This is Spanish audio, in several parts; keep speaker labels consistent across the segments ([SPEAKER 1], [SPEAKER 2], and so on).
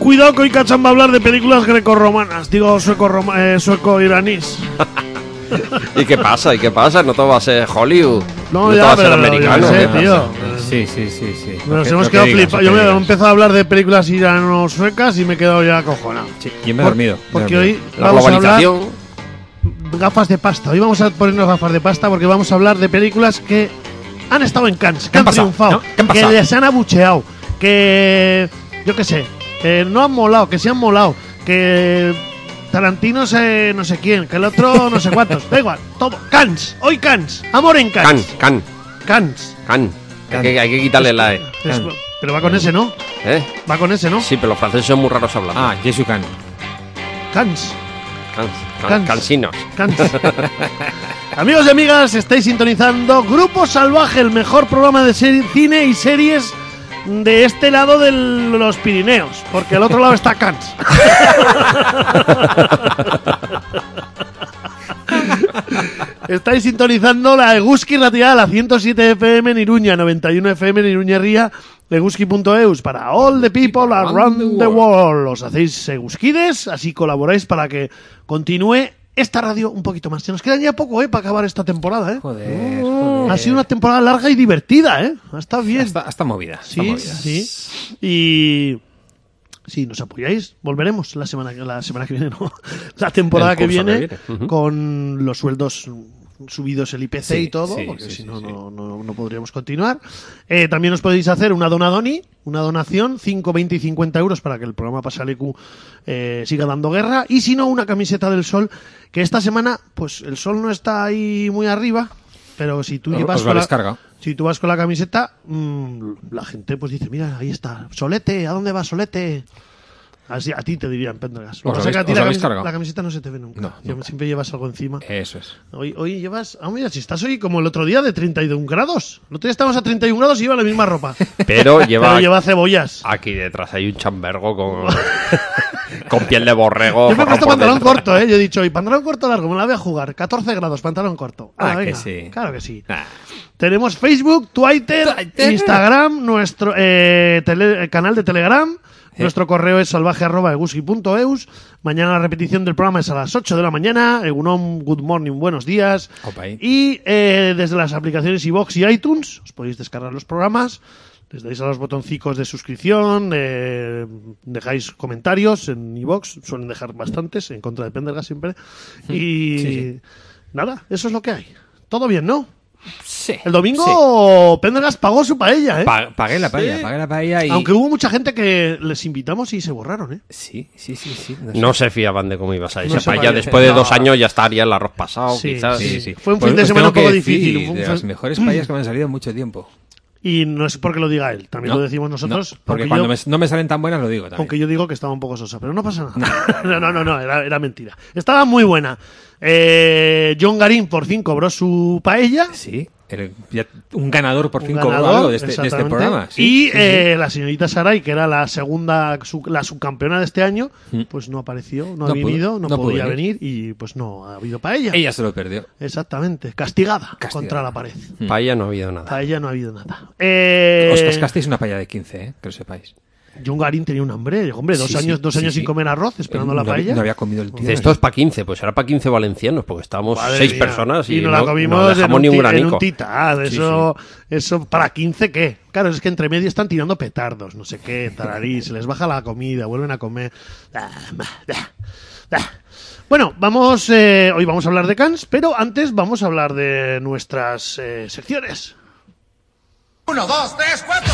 [SPEAKER 1] cuidado que hoy Cachán va a hablar de películas grecorromanas. Digo, sueco-iranís.
[SPEAKER 2] ¿Y qué pasa? No todo va a ser Hollywood.
[SPEAKER 1] No,
[SPEAKER 2] todo
[SPEAKER 1] ya,
[SPEAKER 2] va a ser
[SPEAKER 1] pero
[SPEAKER 2] americano.
[SPEAKER 1] yo no sé,
[SPEAKER 2] ¿Qué
[SPEAKER 1] tío.
[SPEAKER 2] pasa?
[SPEAKER 1] Nos hemos quedado flipados. Yo me he empezado a hablar de películas irano-suecas y me he quedado ya acojonado.
[SPEAKER 3] Sí, yo me he dormido.
[SPEAKER 1] Porque hoy
[SPEAKER 2] La
[SPEAKER 1] vamos a hablar
[SPEAKER 2] globalización.
[SPEAKER 1] gafas de pasta. Hoy vamos a ponernos gafas de pasta porque vamos a hablar de películas que han estado en Cannes, que han triunfado,
[SPEAKER 3] ¿No? ¿Qué han
[SPEAKER 1] que
[SPEAKER 3] pasado?
[SPEAKER 1] les han abucheado, que yo qué sé, que no han molado, que se han molado, que Tarantino no sé quién, que el otro no sé cuántos. Da igual, todo. Cannes, hoy Cannes, amor en Cannes. Cannes.
[SPEAKER 2] Hay que quitarle la E.
[SPEAKER 1] Pero va con ese, ¿no? Va con ese, ¿no?
[SPEAKER 2] Sí, pero los franceses son muy raros hablando.
[SPEAKER 3] Ah, Jesu Can.
[SPEAKER 1] Cannes.
[SPEAKER 2] Cansinos.
[SPEAKER 1] Cannes. Amigos y amigas, estáis sintonizando Grupo Salvaje, el mejor programa de cine y series de este lado de los Pirineos, porque al otro lado está Cannes. Estáis sintonizando la Eguski Radial a 107 FM en Iruña, 91 FM en Iruña Ría, eguski.eus para all the people around the world. Os hacéis eguskides, así colaboráis para que continúe esta radio un poquito más. Se nos queda ya poco, para acabar esta temporada,
[SPEAKER 3] Joder.
[SPEAKER 1] Ha sido una temporada larga y divertida, Ha estado bien.
[SPEAKER 3] Está movida.
[SPEAKER 1] Sí. Y si nos apoyáis, volveremos la semana que viene, ¿no? La temporada que viene, con los sueldos subidos el IPC y todo, porque si no, no podríamos continuar. También os podéis hacer una donación, 5, 20 y 50 euros para que el programa Pasalecu siga dando guerra. Y si no, una camiseta del Sol, que esta semana, pues el Sol no está ahí muy arriba, pero si tú llevas si tú vas con la camiseta, la gente pues dice, mira, ahí está, Solete, ¿a dónde vas, Solete? Así, a ti te dirían, Pendergas. Lo que pasa es que a ti la camiseta no se te ve nunca.
[SPEAKER 3] No.
[SPEAKER 1] Siempre llevas algo encima.
[SPEAKER 3] Eso es.
[SPEAKER 1] Hoy llevas... Ah, mira, si estás hoy como el otro día de 31 grados. El otro día estábamos a 31 grados y lleva la misma ropa.
[SPEAKER 2] Pero lleva
[SPEAKER 1] cebollas.
[SPEAKER 2] Aquí detrás hay un chambergo con piel de borrego.
[SPEAKER 1] Yo me he puesto pantalón corto, Yo he dicho, y pantalón corto largo, me la voy a jugar. 14 grados, pantalón corto.
[SPEAKER 3] Venga.
[SPEAKER 1] Que
[SPEAKER 3] sí.
[SPEAKER 1] Claro que sí.
[SPEAKER 3] Nah.
[SPEAKER 1] Tenemos Facebook, Twitter, Instagram, nuestro canal de Telegram. Nuestro correo es salvaje@eguski.eus. Mañana la repetición del programa es a las 8 de la mañana. Egunon, good morning, buenos días. Y desde las aplicaciones iVoox y iTunes os podéis descargar los programas. Les dais a los botoncicos de suscripción, dejáis comentarios en iVoox, suelen dejar bastantes, en contra de Pendergas siempre. Y nada, eso es lo que hay. Todo bien, ¿no?
[SPEAKER 3] Sí.
[SPEAKER 1] El domingo Pendergas pagó su paella,
[SPEAKER 3] Pagué la paella y...
[SPEAKER 1] Aunque hubo mucha gente que les invitamos y se borraron,
[SPEAKER 3] Sí.
[SPEAKER 2] No se fiaban de cómo ibas a esa paella.
[SPEAKER 1] paella.
[SPEAKER 2] Después de 2 años ya estaría el arroz pasado, quizás.
[SPEAKER 3] Sí.
[SPEAKER 1] Fue un fin de semana un poco difícil.
[SPEAKER 3] De las mejores paellas que me han salido en mucho tiempo.
[SPEAKER 1] Y no es porque lo diga él, también lo decimos nosotros.
[SPEAKER 3] No, porque cuando no me salen tan buenas lo digo también.
[SPEAKER 1] Aunque yo digo que estaba un poco sosa, pero no pasa nada. No, era mentira. Estaba muy buena. John Garín por fin cobró su paella.
[SPEAKER 3] Sí. Un ganador por fin cobró algo de este programa.
[SPEAKER 1] Y la señorita Saray, que era la segunda, la subcampeona de este año, pues no apareció, no podía venir y pues no ha habido paella.
[SPEAKER 3] Ella se lo perdió.
[SPEAKER 1] Exactamente, castigada contra la pared.
[SPEAKER 2] Paella no ha habido nada.
[SPEAKER 1] Paella no ha habido nada.
[SPEAKER 3] Os cascasteis una paella de 15, que lo sepáis.
[SPEAKER 1] John Garín tenía un hambre, hombre, dos años sin comer arroz, esperando la paella.
[SPEAKER 3] No había comido el tío.
[SPEAKER 2] Esto es para 15, pues era para 15 valencianos, porque estábamos 6 personas y
[SPEAKER 1] nos la comimos
[SPEAKER 2] dejamos ni un granico.
[SPEAKER 1] en un titad. Eso, ¿para 15 qué? Claro, es que entre medio están tirando petardos, no sé qué, tararí, se les baja la comida, vuelven a comer. Bueno, hoy vamos a hablar de Cannes, pero antes vamos a hablar de nuestras secciones.
[SPEAKER 4] 1, 2, 3, 4.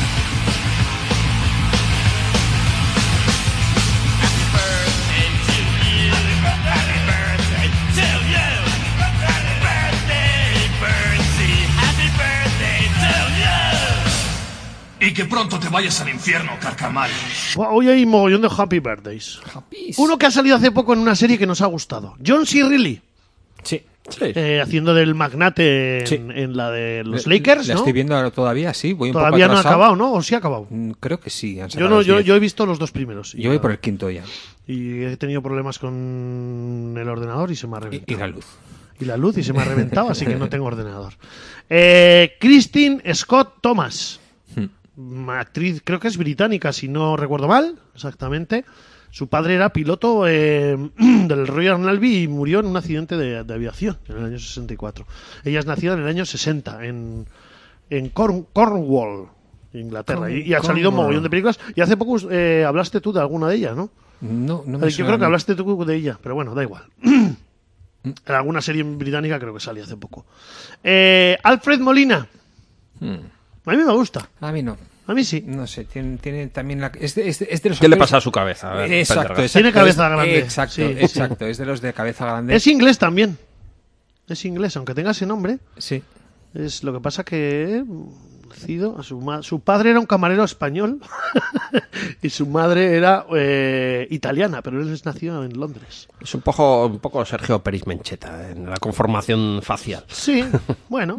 [SPEAKER 4] Y que pronto te vayas al infierno, carcamal.
[SPEAKER 1] Hoy hay mogollón de Happy Birthdays. Uno que ha salido hace poco en una serie que nos ha gustado. John C. Reilly.
[SPEAKER 3] Sí.
[SPEAKER 1] Haciendo del magnate en la de los Lakers, ¿no?
[SPEAKER 3] La estoy viendo todavía, sí. Voy un
[SPEAKER 1] todavía
[SPEAKER 3] poco
[SPEAKER 1] no ha acabado, ¿no? ¿O sí ha acabado?
[SPEAKER 3] Creo que sí.
[SPEAKER 1] Yo he visto los 2 primeros.
[SPEAKER 3] Yo voy por el 5º ya.
[SPEAKER 1] Y he tenido problemas con el ordenador y se me ha reventado.
[SPEAKER 3] Y la luz.
[SPEAKER 1] Y la luz y se me ha reventado, así que no tengo ordenador. Christine Scott Thomas. actriz, creo que es británica, si no recuerdo mal, exactamente. Su padre era piloto del Royal Navy y murió en un accidente de aviación en el año 64. Ella es nacida en el año 60 en Cornwall, Inglaterra, y ha salido un mogollón de películas. Y hace poco hablaste tú de alguna de ellas, ¿no?
[SPEAKER 3] No me
[SPEAKER 1] Yo creo que hablaste tú de ella, pero bueno, da igual. En alguna serie británica creo que salió hace poco. Alfred Molina. A mí me gusta.
[SPEAKER 3] A mí no.
[SPEAKER 1] A mí sí.
[SPEAKER 3] No sé, tiene también la... Es de los
[SPEAKER 2] ¿Qué le
[SPEAKER 3] actores-
[SPEAKER 2] pasa a su cabeza? A ver,
[SPEAKER 3] Exacto.
[SPEAKER 1] Tiene cabeza grande.
[SPEAKER 3] Exacto,
[SPEAKER 1] Sí.
[SPEAKER 3] exacto. Es de los de cabeza grande.
[SPEAKER 1] Es inglés también. Es inglés, aunque tenga ese nombre.
[SPEAKER 3] Sí.
[SPEAKER 1] Es lo que pasa que nacido a su padre era un camarero español y su madre era italiana, pero él es nacido en Londres.
[SPEAKER 2] Es un poco Sergio Peris Mencheta en la conformación facial.
[SPEAKER 1] Sí, bueno.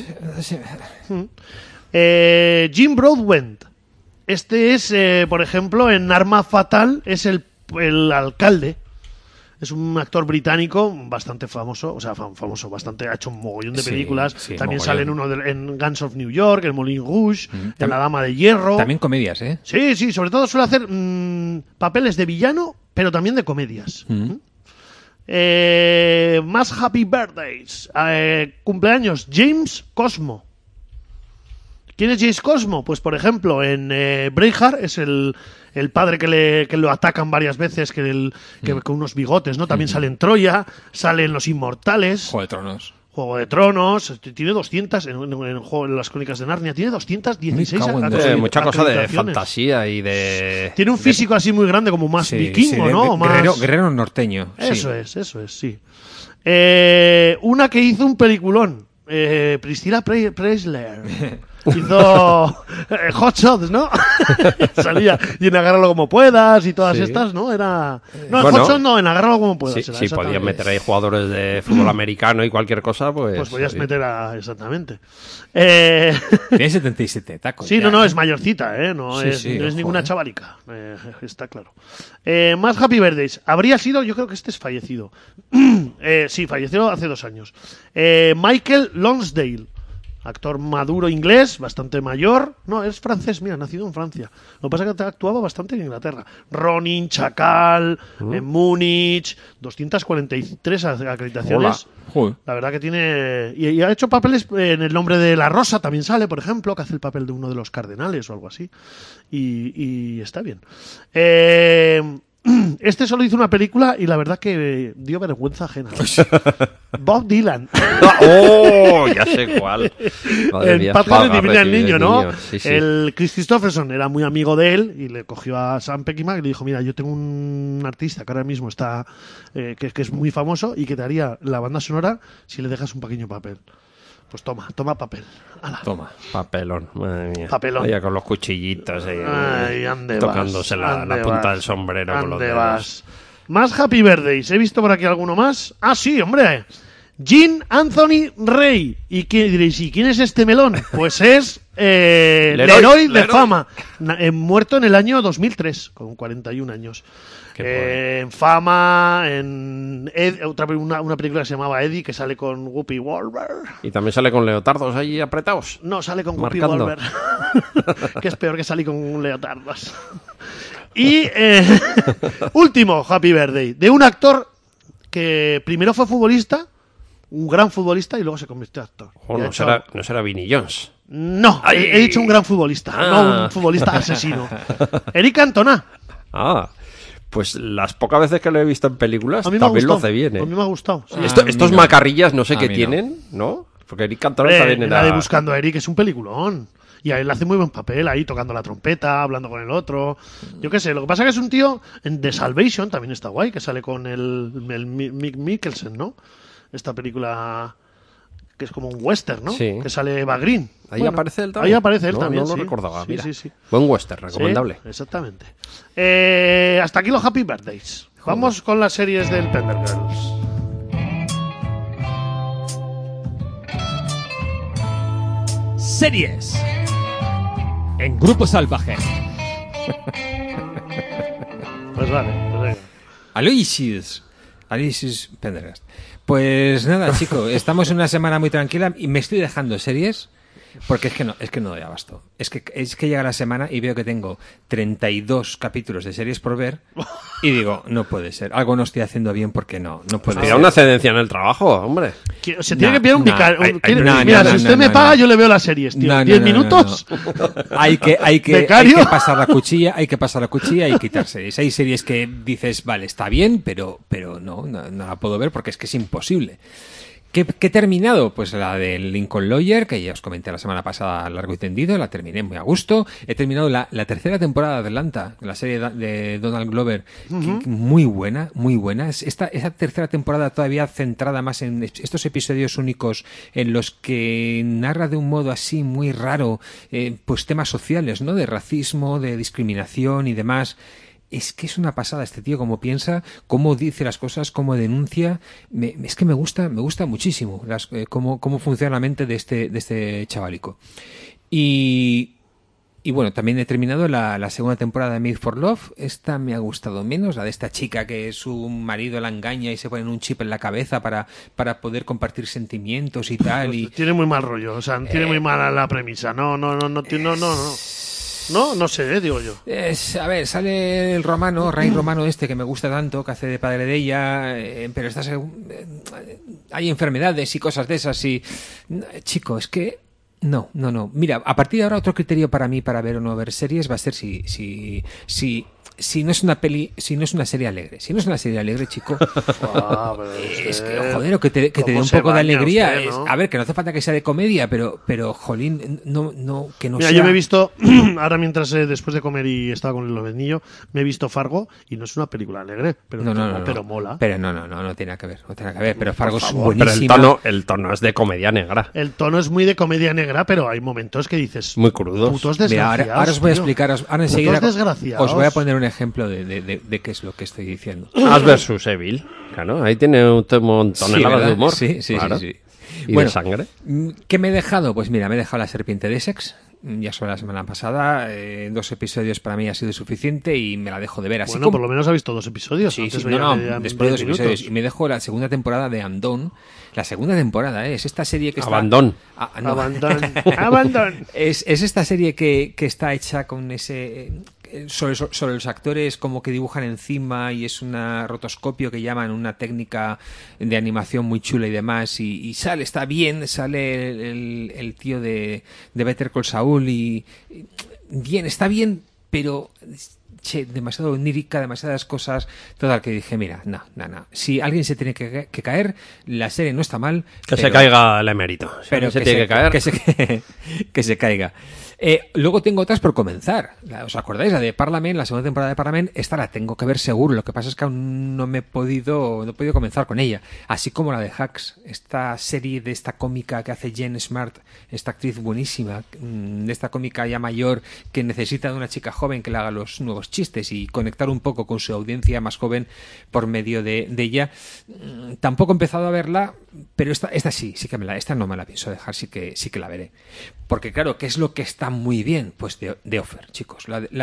[SPEAKER 1] Jim Broadbent. Este es, por ejemplo, en Arma Fatal es el alcalde. Es un actor británico bastante famoso, o sea, famoso, bastante, ha hecho un mogollón de películas.
[SPEAKER 3] Sí,
[SPEAKER 1] también
[SPEAKER 3] mogollón.
[SPEAKER 1] sale en Guns of New York, en Moulin Rouge, en La Dama de Hierro.
[SPEAKER 3] También comedias, ¿eh?
[SPEAKER 1] Sí, sobre todo suele hacer papeles de villano, pero también de comedias. Más Happy Birthdays. Cumpleaños, James Cosmo. ¿Quién es James Cosmo? Pues, por ejemplo, en Braveheart es el padre que lo atacan varias veces, que con unos bigotes, ¿no? También sale en Troya, sale en Los Inmortales,
[SPEAKER 3] Juego de Tronos.
[SPEAKER 1] Juego de Tronos, tiene 200, en las Crónicas de Narnia, tiene 216
[SPEAKER 3] Me cago en
[SPEAKER 1] acreditaciones.
[SPEAKER 2] Mucha cosa de fantasía y de...
[SPEAKER 1] Tiene un físico así muy grande, como más vikingo,
[SPEAKER 3] de-
[SPEAKER 1] ¿no?
[SPEAKER 3] de-
[SPEAKER 1] O más...
[SPEAKER 3] guerrero norteño.
[SPEAKER 1] Eso es, sí. Una que hizo un peliculón, Priscilla Presley. Hizo Hot Shots, ¿no? Salía y en Agárralo como puedas y todas estas, ¿no? Era... No, en
[SPEAKER 2] Bueno,
[SPEAKER 1] Hot Shots no, en Agárralo como puedas.
[SPEAKER 2] Sí,
[SPEAKER 1] era,
[SPEAKER 2] sí, podían
[SPEAKER 1] exactamente.
[SPEAKER 2] meter ahí jugadores de fútbol americano y cualquier cosa, pues...
[SPEAKER 1] Pues podías
[SPEAKER 2] sí.
[SPEAKER 1] meter a... Exactamente.
[SPEAKER 3] Tiene 77 tacos.
[SPEAKER 1] Sí,
[SPEAKER 3] ya.
[SPEAKER 1] no, es mayorcita, ¿eh? No
[SPEAKER 3] Sí,
[SPEAKER 1] es,
[SPEAKER 3] sí,
[SPEAKER 1] no es
[SPEAKER 3] ojo,
[SPEAKER 1] ninguna chavalica. Está claro. Más Happy Birthdays. Habría sido, yo creo que este es fallecido. Sí, falleció hace 2 años. Michael Lonsdale. Actor maduro inglés, bastante mayor. No, es francés, mira, nacido en Francia. Lo que pasa es que ha actuado bastante en Inglaterra. Ronin, Chacal, en Múnich, 243 acreditaciones.
[SPEAKER 3] Joder.
[SPEAKER 1] La verdad que tiene... Y ha hecho papeles en El nombre de la rosa, también sale, por ejemplo, que hace el papel de uno de los cardenales o algo así. Y está bien. Este solo hizo una película y la verdad que dio vergüenza ajena. Bob Dylan.
[SPEAKER 2] ¡Oh! Ya sé cuál. Madre
[SPEAKER 1] El
[SPEAKER 2] mía.
[SPEAKER 1] padre
[SPEAKER 2] Va,
[SPEAKER 1] de Divina el niño, ¿no?
[SPEAKER 2] Sí, sí.
[SPEAKER 1] El Chris Christopherson era muy amigo de él y le cogió a Sam Peckinpah y le dijo, mira, yo tengo un artista que ahora mismo está que es muy famoso y que te haría la banda sonora si le dejas un pequeño papel. Pues toma papel. ¡Hala!
[SPEAKER 3] Toma.
[SPEAKER 2] Papelón, madre mía.
[SPEAKER 1] Papelón.
[SPEAKER 2] Vaya con los cuchillitos ahí,
[SPEAKER 1] Ay, ande
[SPEAKER 2] tocándose
[SPEAKER 1] vas,
[SPEAKER 2] la
[SPEAKER 1] ande
[SPEAKER 2] punta
[SPEAKER 1] vas,
[SPEAKER 2] del sombrero con los
[SPEAKER 1] ande
[SPEAKER 2] dedos.
[SPEAKER 1] vas. Más Happy Birthdays. He visto por aquí alguno más. Ah, sí, hombre. Jean Anthony Rey. ¿Y quién diréis? ¿Y quién es este melón? Pues es Leroy de Fama. Muerto en el año 2003, con 41 años. En Fama, en una película que se llamaba Eddie, que sale con Whoopi Goldberg.
[SPEAKER 2] Y también sale con leotardos ahí apretados.
[SPEAKER 1] No, sale con Whoopi
[SPEAKER 2] Marcando.
[SPEAKER 1] Goldberg. Que es peor que salir con leotardos. Y último Happy Birthday, de un actor que primero fue futbolista, un gran futbolista, y luego se convirtió en actor.
[SPEAKER 2] Oh,
[SPEAKER 1] Y ha
[SPEAKER 2] no,
[SPEAKER 1] hecho-
[SPEAKER 2] será Vinnie Jones.
[SPEAKER 1] No, he dicho un gran futbolista, no un futbolista asesino. Eric Cantona.
[SPEAKER 2] Ah, pues las pocas veces que lo he visto en películas
[SPEAKER 1] A mí me ha
[SPEAKER 2] también lo
[SPEAKER 1] gustado.
[SPEAKER 2] hace bien, ¿eh?
[SPEAKER 1] A mí me ha gustado. Sí.
[SPEAKER 2] Estos
[SPEAKER 3] no.
[SPEAKER 2] macarrillas no sé
[SPEAKER 3] A
[SPEAKER 2] qué
[SPEAKER 3] mí no.
[SPEAKER 2] tienen, ¿no? Porque Eric Cantona
[SPEAKER 1] Hombre,
[SPEAKER 2] también
[SPEAKER 1] la
[SPEAKER 2] era...
[SPEAKER 1] de Buscando a Eric es un peliculón. Y a él hace muy buen papel ahí, tocando la trompeta, hablando con el otro. Yo qué sé, lo que pasa es que es un tío... En The Salvation también está guay, que sale con el Mick Mikkelsen, ¿no? Esta película que es como un western, ¿no?
[SPEAKER 2] Sí.
[SPEAKER 1] Que sale Eva Green.
[SPEAKER 2] Ahí aparece él también.
[SPEAKER 1] Ahí aparece él
[SPEAKER 2] No,
[SPEAKER 1] también,
[SPEAKER 2] no lo
[SPEAKER 1] sí.
[SPEAKER 2] recordaba,
[SPEAKER 1] Sí,
[SPEAKER 2] mira.
[SPEAKER 1] sí.
[SPEAKER 2] Buen western, recomendable.
[SPEAKER 1] Sí, exactamente. Hasta aquí los Happy Birthdays. Vamos con las series del Pendergirls.
[SPEAKER 5] Series en Grupo Salvaje.
[SPEAKER 1] Pues vale, pues venga.
[SPEAKER 3] Aloysius Pendergast. Pues nada, chico, estamos en una semana muy tranquila y me estoy dejando series Porque es que no doy abasto. Es que llega la semana y veo que tengo 32 capítulos de series por ver y digo, no puede ser. Algo no estoy haciendo bien porque no puede ser.
[SPEAKER 2] Una excedencia en el trabajo, hombre.
[SPEAKER 1] Se tiene que pillar un vicario. Mira, si usted me paga, yo le veo las series, tío. 10 minutos.
[SPEAKER 3] Hay que pasar la cuchilla, y quitar series. Hay series que dices, vale, está bien, pero no la puedo ver porque es que es imposible. ¿Qué he terminado? Pues la del Lincoln Lawyer, que ya os comenté la semana pasada largo y tendido, la terminé muy a gusto. He terminado la tercera temporada de Atlanta, la serie de Donald Glover, muy buena, muy buena. Esa tercera temporada todavía centrada más en estos episodios únicos en los que narra de un modo así muy raro, pues temas sociales, ¿no? De racismo, de discriminación y demás. Es que es una pasada este tío, cómo piensa, cómo dice las cosas, cómo denuncia. Es que me gusta muchísimo cómo funciona la mente de este chavalico. Y bueno, también he terminado la segunda temporada de Made for Love. Esta me ha gustado menos, la de esta chica que su marido la engaña y se pone un chip en la cabeza para poder compartir sentimientos y tal.
[SPEAKER 1] Pues tiene muy mal rollo, o sea, tiene muy mala la premisa. No. No sé, digo yo.
[SPEAKER 3] A ver, sale el Ryan Romano este que me gusta tanto, que hace de padre de ella, pero hay enfermedades y cosas de esas y... Chico, es que... No. Mira, a partir de ahora otro criterio para mí para ver o no ver series va a ser si no es una peli, si no es una serie alegre. Si no es una serie alegre, chico, es que, joder, que te dé un poco de alegría.
[SPEAKER 1] Usted, ¿no?
[SPEAKER 3] A ver, que no hace falta que sea de comedia, pero jolín, no, que no
[SPEAKER 1] Mira,
[SPEAKER 3] sea...
[SPEAKER 1] yo me he visto, ahora mientras después de comer y estaba con el lobenillo, me he visto Fargo y no es una película alegre, pero mola.
[SPEAKER 3] Pero no tiene nada que ver, pero Fargo es
[SPEAKER 2] Pero
[SPEAKER 3] buenísima.
[SPEAKER 2] el tono es de comedia negra.
[SPEAKER 1] El tono es muy de comedia negra, pero hay momentos que dices...
[SPEAKER 2] Muy crudos.
[SPEAKER 1] Putos
[SPEAKER 3] Mira,
[SPEAKER 1] desgraciados.
[SPEAKER 3] ahora os voy a explicar, ahora enseguida
[SPEAKER 1] desgraciados.
[SPEAKER 3] os voy a poner un ejemplo de qué es lo que estoy diciendo.
[SPEAKER 2] Ash versus Evil, claro, ahí tiene un montón de humor.
[SPEAKER 3] Sí.
[SPEAKER 2] Claro.
[SPEAKER 3] Sí.
[SPEAKER 2] Y
[SPEAKER 3] Bueno,
[SPEAKER 2] de sangre.
[SPEAKER 3] ¿qué me he dejado? Pues mira, me he dejado La serpiente de Essex. Ya sobre la semana pasada, 2 episodios para mí ha sido suficiente y me la dejo de ver. Así
[SPEAKER 1] Bueno,
[SPEAKER 3] como...
[SPEAKER 1] por lo menos ha visto 2 episodios.
[SPEAKER 3] Sí,
[SPEAKER 1] Antes
[SPEAKER 3] sí,
[SPEAKER 1] veía
[SPEAKER 3] después de 2
[SPEAKER 1] minutos.
[SPEAKER 3] episodios. Y me dejo la segunda temporada de Andón. La segunda temporada, es esta serie que está...
[SPEAKER 2] Abandón.
[SPEAKER 3] No.
[SPEAKER 1] Abandón.
[SPEAKER 3] Es esta serie que está hecha con ese... sobre los actores como que dibujan encima y es una rotoscopio que llaman una técnica de animación muy chula y demás y está bien, sale el tío de Better Call Saul y bien, está bien, pero demasiado onírica, demasiadas cosas, total, que dije, mira, no. Si alguien se tiene que caer, la serie no está mal.
[SPEAKER 2] Se caiga el emérito.
[SPEAKER 3] Pero
[SPEAKER 2] se tiene que caer.
[SPEAKER 3] Que se caiga. Luego tengo otras por comenzar. ¿Os acordáis? La de Parlament, la segunda temporada de Parlament, esta la tengo que ver seguro. Lo que pasa es que aún no he podido comenzar con ella. Así como la de Hacks, esta serie de esta cómica que hace Jen Smart, esta actriz buenísima, de esta cómica ya mayor que necesita de una chica joven que le haga los nuevos chistes y conectar un poco con su audiencia más joven por medio de ella. Tampoco he empezado a verla, pero esta sí que esta no me la pienso dejar, sí que la veré. Porque claro, ¿qué es lo que está muy bien? Pues The Offer, chicos.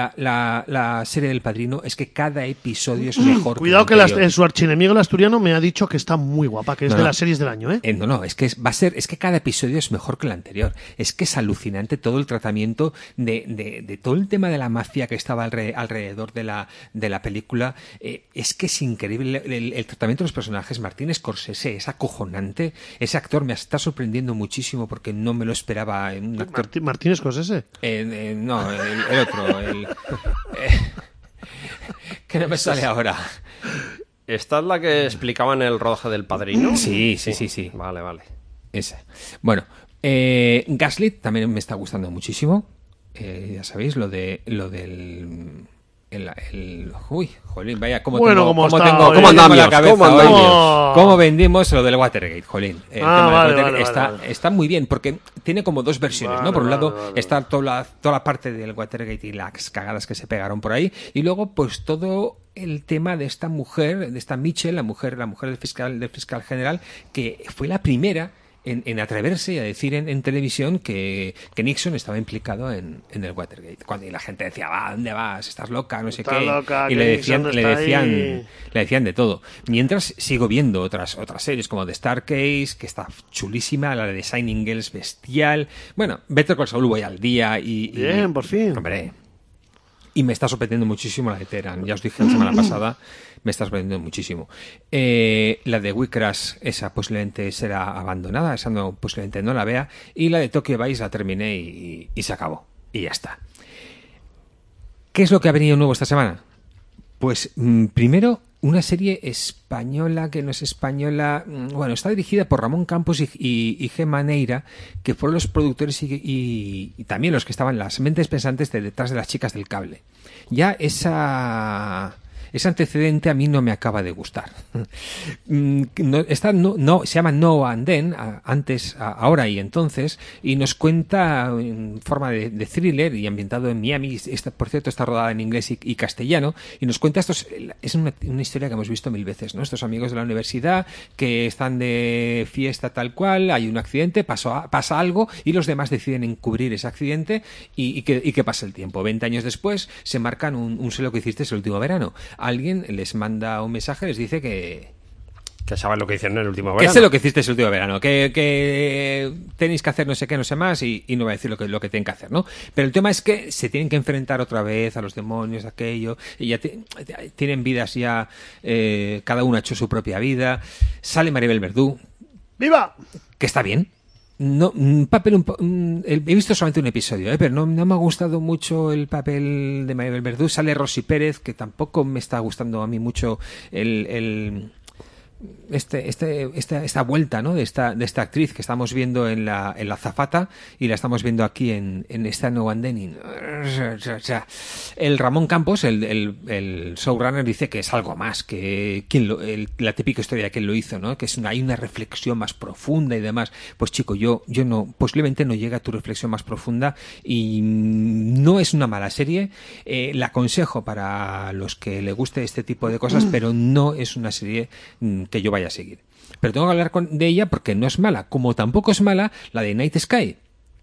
[SPEAKER 3] La serie del Padrino es que cada episodio es mejor.
[SPEAKER 1] Cuidado que su archienemigo el asturiano me ha dicho que está muy guapa, que es de las series del año, ¿eh?
[SPEAKER 3] No, es que es que cada episodio es mejor que el anterior. Es que es alucinante todo el tratamiento de todo el tema de la mafia que estaba alrededor de la película. Es que es increíble el tratamiento de los personajes. Martin Scorsese es acojonante. Ese actor me está sorprendiendo muchísimo porque no me lo esperaba.
[SPEAKER 1] ¿Martín Scorsese?
[SPEAKER 3] No, el otro. Que no me sale ahora.
[SPEAKER 2] ¿Esta es la que explicaban el rodaje del Padrino?
[SPEAKER 3] Sí.
[SPEAKER 2] Vale.
[SPEAKER 3] Ese. Bueno, Gaslit también me está gustando muchísimo. Ya sabéis, lo del... Uy, jolín, vaya, ¿cómo vendimos lo del Watergate, jolín? Está muy bien, porque tiene como 2 versiones, ¿no? Por un lado está toda la parte del Watergate y las cagadas que se pegaron por ahí, y luego pues todo el tema de esta mujer, de esta Mitchell, la mujer del fiscal general, que fue la primera en atreverse a decir en televisión que Nixon estaba implicado en el Watergate. Cuando la gente decía, ¿a dónde vas? ¿Estás loca? No sé
[SPEAKER 1] Estás
[SPEAKER 3] qué.
[SPEAKER 1] loca,
[SPEAKER 3] Y
[SPEAKER 1] que Nixon está
[SPEAKER 3] le decían de todo. Mientras sigo viendo otras series como The Starcase, que está chulísima, la de Shining Girls, bestial. Bueno, Better Call Saul voy al día
[SPEAKER 1] Bien, por fin.
[SPEAKER 3] Hombre. Y me está sorprendiendo muchísimo la de Teheran. Ya os dije la semana pasada, me está sorprendiendo muchísimo. La de Wicrash, esa posiblemente será abandonada, esa posiblemente no la vea. Y la de Tokyo Vice la terminé y se acabó. Y ya está. ¿Qué es lo que ha venido nuevo esta semana? Pues primero, una serie española que no es española. Bueno, está dirigida por Ramón Campos y Gemma Neira, que fueron los productores y también los que estaban las mentes pensantes detrás de Las chicas del cable. Ya ese antecedente a mí no me acaba de gustar. Se llama No and Then, antes, ahora y entonces, y nos cuenta en forma de thriller y ambientado en Miami. Por cierto, está rodada en inglés y castellano, y nos cuenta es una historia que hemos visto 1000 veces, ¿no? Estos amigos de la universidad que están de fiesta tal cual, hay un accidente, pasa algo y los demás deciden encubrir ese accidente y que pasa el tiempo. 20 años después se marcan un sé lo que hiciste el último verano. Alguien les manda un mensaje, les dice que
[SPEAKER 2] saben lo que hicieron en el último verano.
[SPEAKER 3] Que sé lo que hiciste el último verano, que tenéis que hacer no sé qué, no sé más, y no voy a decir lo que tienen que hacer, ¿no? Pero el tema es que se tienen que enfrentar otra vez a los demonios, aquello, y ya tienen vidas ya, cada uno ha hecho su propia vida. Sale Maribel Verdú.
[SPEAKER 1] ¡Viva!
[SPEAKER 3] Que está bien. No, he visto solamente un episodio, pero no me ha gustado mucho el papel de Maribel Verdú. Sale Rosy Pérez, que tampoco me está gustando a mí mucho esta vuelta, ¿no? de esta actriz que estamos viendo en la Azafata, y la estamos viendo aquí en esta No and Then. El Ramón Campos, el showrunner, dice que es algo más que la típica historia de quien lo hizo, ¿no? Que hay una reflexión más profunda y demás. Pues chico, yo no, posiblemente no llegue a tu reflexión más profunda, y no es una mala serie. La aconsejo para los que le guste este tipo de cosas, pero no es una serie que yo vaya a seguir. Pero tengo que hablar de ella porque no es mala, como tampoco es mala la de Night Sky.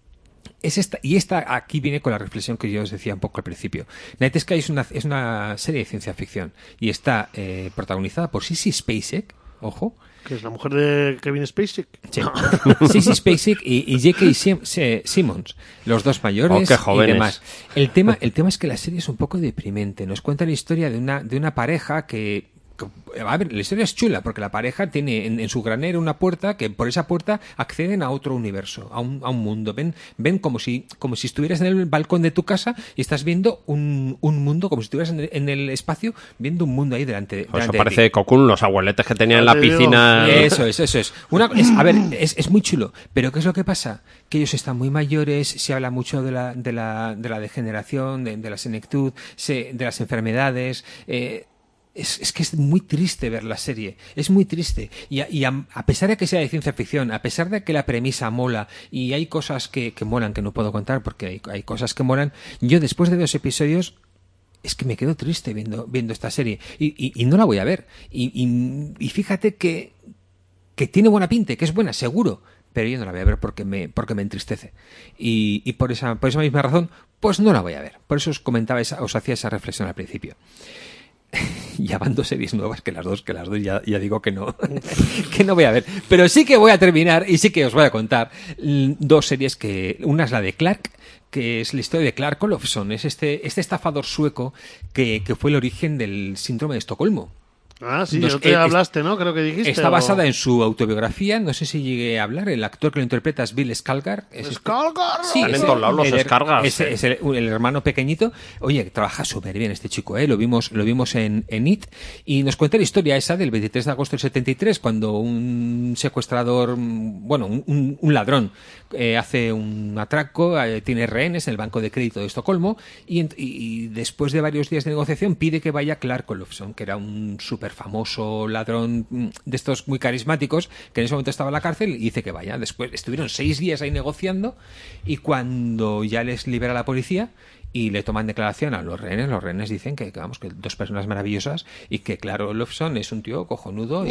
[SPEAKER 3] Esta aquí viene con la reflexión que yo os decía un poco al principio. Night Sky es una serie de ciencia ficción y está protagonizada por Sissy Spacek, ojo.
[SPEAKER 1] Que es la mujer de Kevin Spacek.
[SPEAKER 3] Sí. Sissy Spacek y J.K. Simmons, los dos mayores y demás. El tema es que la serie es un poco deprimente. Nos cuenta la historia de una pareja que... A ver, la historia es chula porque la pareja tiene en su granero una puerta que por esa puerta acceden a otro universo, a un mundo. Ven como si estuvieras en el balcón de tu casa y estás viendo un mundo, como si estuvieras en el espacio viendo un mundo ahí delante
[SPEAKER 2] eso parece Cocoon, los abueletes que tenían en la piscina.
[SPEAKER 3] Eso es. A ver, es muy chulo, pero ¿qué es lo que pasa? Que ellos están muy mayores, se habla mucho de la degeneración, de la senectud, de las enfermedades. Es que es muy triste ver la serie, es muy triste, y a pesar de que sea de ciencia ficción, a pesar de que la premisa mola y hay cosas que molan que no puedo contar porque hay cosas que molan, yo después de 2 episodios es que me quedo triste viendo esta serie y no la voy a ver, y fíjate que tiene buena pinta, que es buena, seguro, pero yo no la voy a ver porque me entristece, y por esa misma razón pues no la voy a ver. Por eso os hacía esa reflexión al principio. Ya van 2 series nuevas que las dos ya digo que no que no voy a ver, pero sí que voy a terminar y sí que os voy a contar 2 series una es la de Clark, que es la historia de Clark Olofsson, es este estafador sueco que fue el origen del síndrome de Estocolmo.
[SPEAKER 1] Ah, sí, no te hablaste, ¿no? Creo que dijiste.
[SPEAKER 3] Está basada en su autobiografía, no sé si llegué a hablar, el actor que lo interpreta es Bill Skarsgård.
[SPEAKER 1] ¡Skarsgård!
[SPEAKER 3] Sí,
[SPEAKER 2] están en todos lados los Skarsgård.
[SPEAKER 3] Es el hermano pequeñito. Oye, trabaja súper bien este chico, lo vimos en It, y nos cuenta la historia esa del 23 de agosto del 73, cuando un secuestrador, bueno, un ladrón, hace un atraco, tiene rehenes en el banco de crédito de Estocolmo, y después de varios días de negociación pide que vaya Clark Olofsson, que era un super súper famoso ladrón de estos muy carismáticos, que en ese momento estaba en la cárcel, y dice que vaya. Después estuvieron 6 días ahí negociando, y cuando ya les libera la policía y le toman declaración a los rehenes dicen que 2 personas maravillosas, y que claro, Olofsson es un tío cojonudo, y,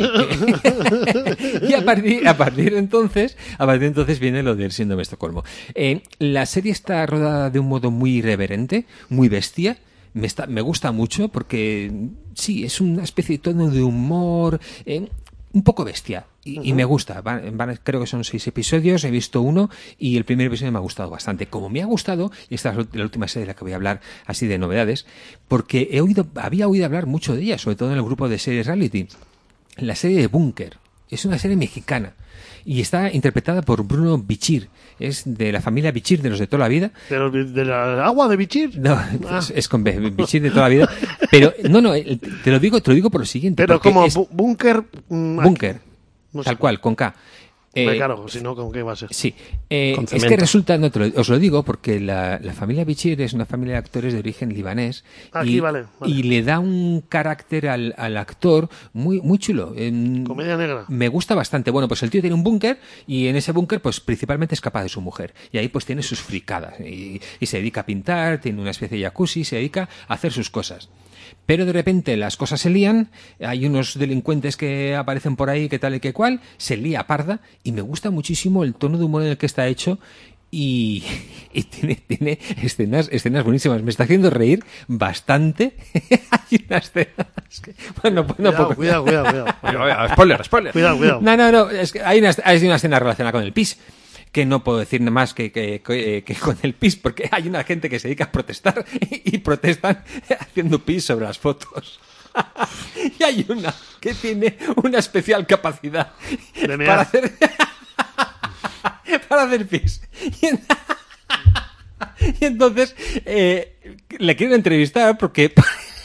[SPEAKER 3] y a partir de entonces viene lo del síndrome de Estocolmo. La serie está rodada de un modo muy irreverente, muy bestia. Me gusta mucho porque sí, es una especie de tono de humor, un poco bestia, y me gusta. Creo que son 6 episodios, he visto uno y el primer episodio me ha gustado bastante. Como me ha gustado, y esta es la última serie de la que voy a hablar así de novedades, porque había oído hablar mucho de ella, sobre todo en el grupo de series reality. La serie de Búnker es una serie mexicana y está interpretada por Bruno Bichir. Es de la familia Bichir, de los de toda la vida.
[SPEAKER 1] ¿De la agua de Bichir?
[SPEAKER 3] No, es con B, Bichir de toda la vida. Pero no, te lo digo por lo siguiente.
[SPEAKER 1] Pero como Búnker...
[SPEAKER 3] Búnker, no sé. Tal cual, con K.
[SPEAKER 1] Claro, si no, ¿con qué va a ser?
[SPEAKER 3] Sí, es que resulta, os lo digo porque la familia Bichir es una familia de actores de origen libanés.
[SPEAKER 1] Aquí, vale.
[SPEAKER 3] Y le da un carácter al actor muy chulo.
[SPEAKER 1] Comedia negra.
[SPEAKER 3] Me gusta bastante. Bueno, pues el tío tiene un búnker, y en ese búnker pues principalmente escapa de su mujer. Y ahí pues tiene sus fricadas. Y se dedica a pintar, tiene una especie de jacuzzi, se dedica a hacer sus cosas. Pero de repente las cosas se lían, hay unos delincuentes que aparecen por ahí, que tal y que cual, se lía parda, y me gusta muchísimo el tono de humor en el que está hecho, y tiene escenas buenísimas. Me está haciendo reír bastante. Hay unas escenas que... Bueno,
[SPEAKER 1] Cuidado.
[SPEAKER 2] Spoiler.
[SPEAKER 1] Cuidado.
[SPEAKER 3] No, es que hay una escena relacionada con el pis, que no puedo decir nada más que con el pis, porque hay una gente que se dedica a protestar y protestan haciendo pis sobre las fotos. Y hay una que tiene una especial capacidad para hacer pis. Y entonces le quieren entrevistar porque...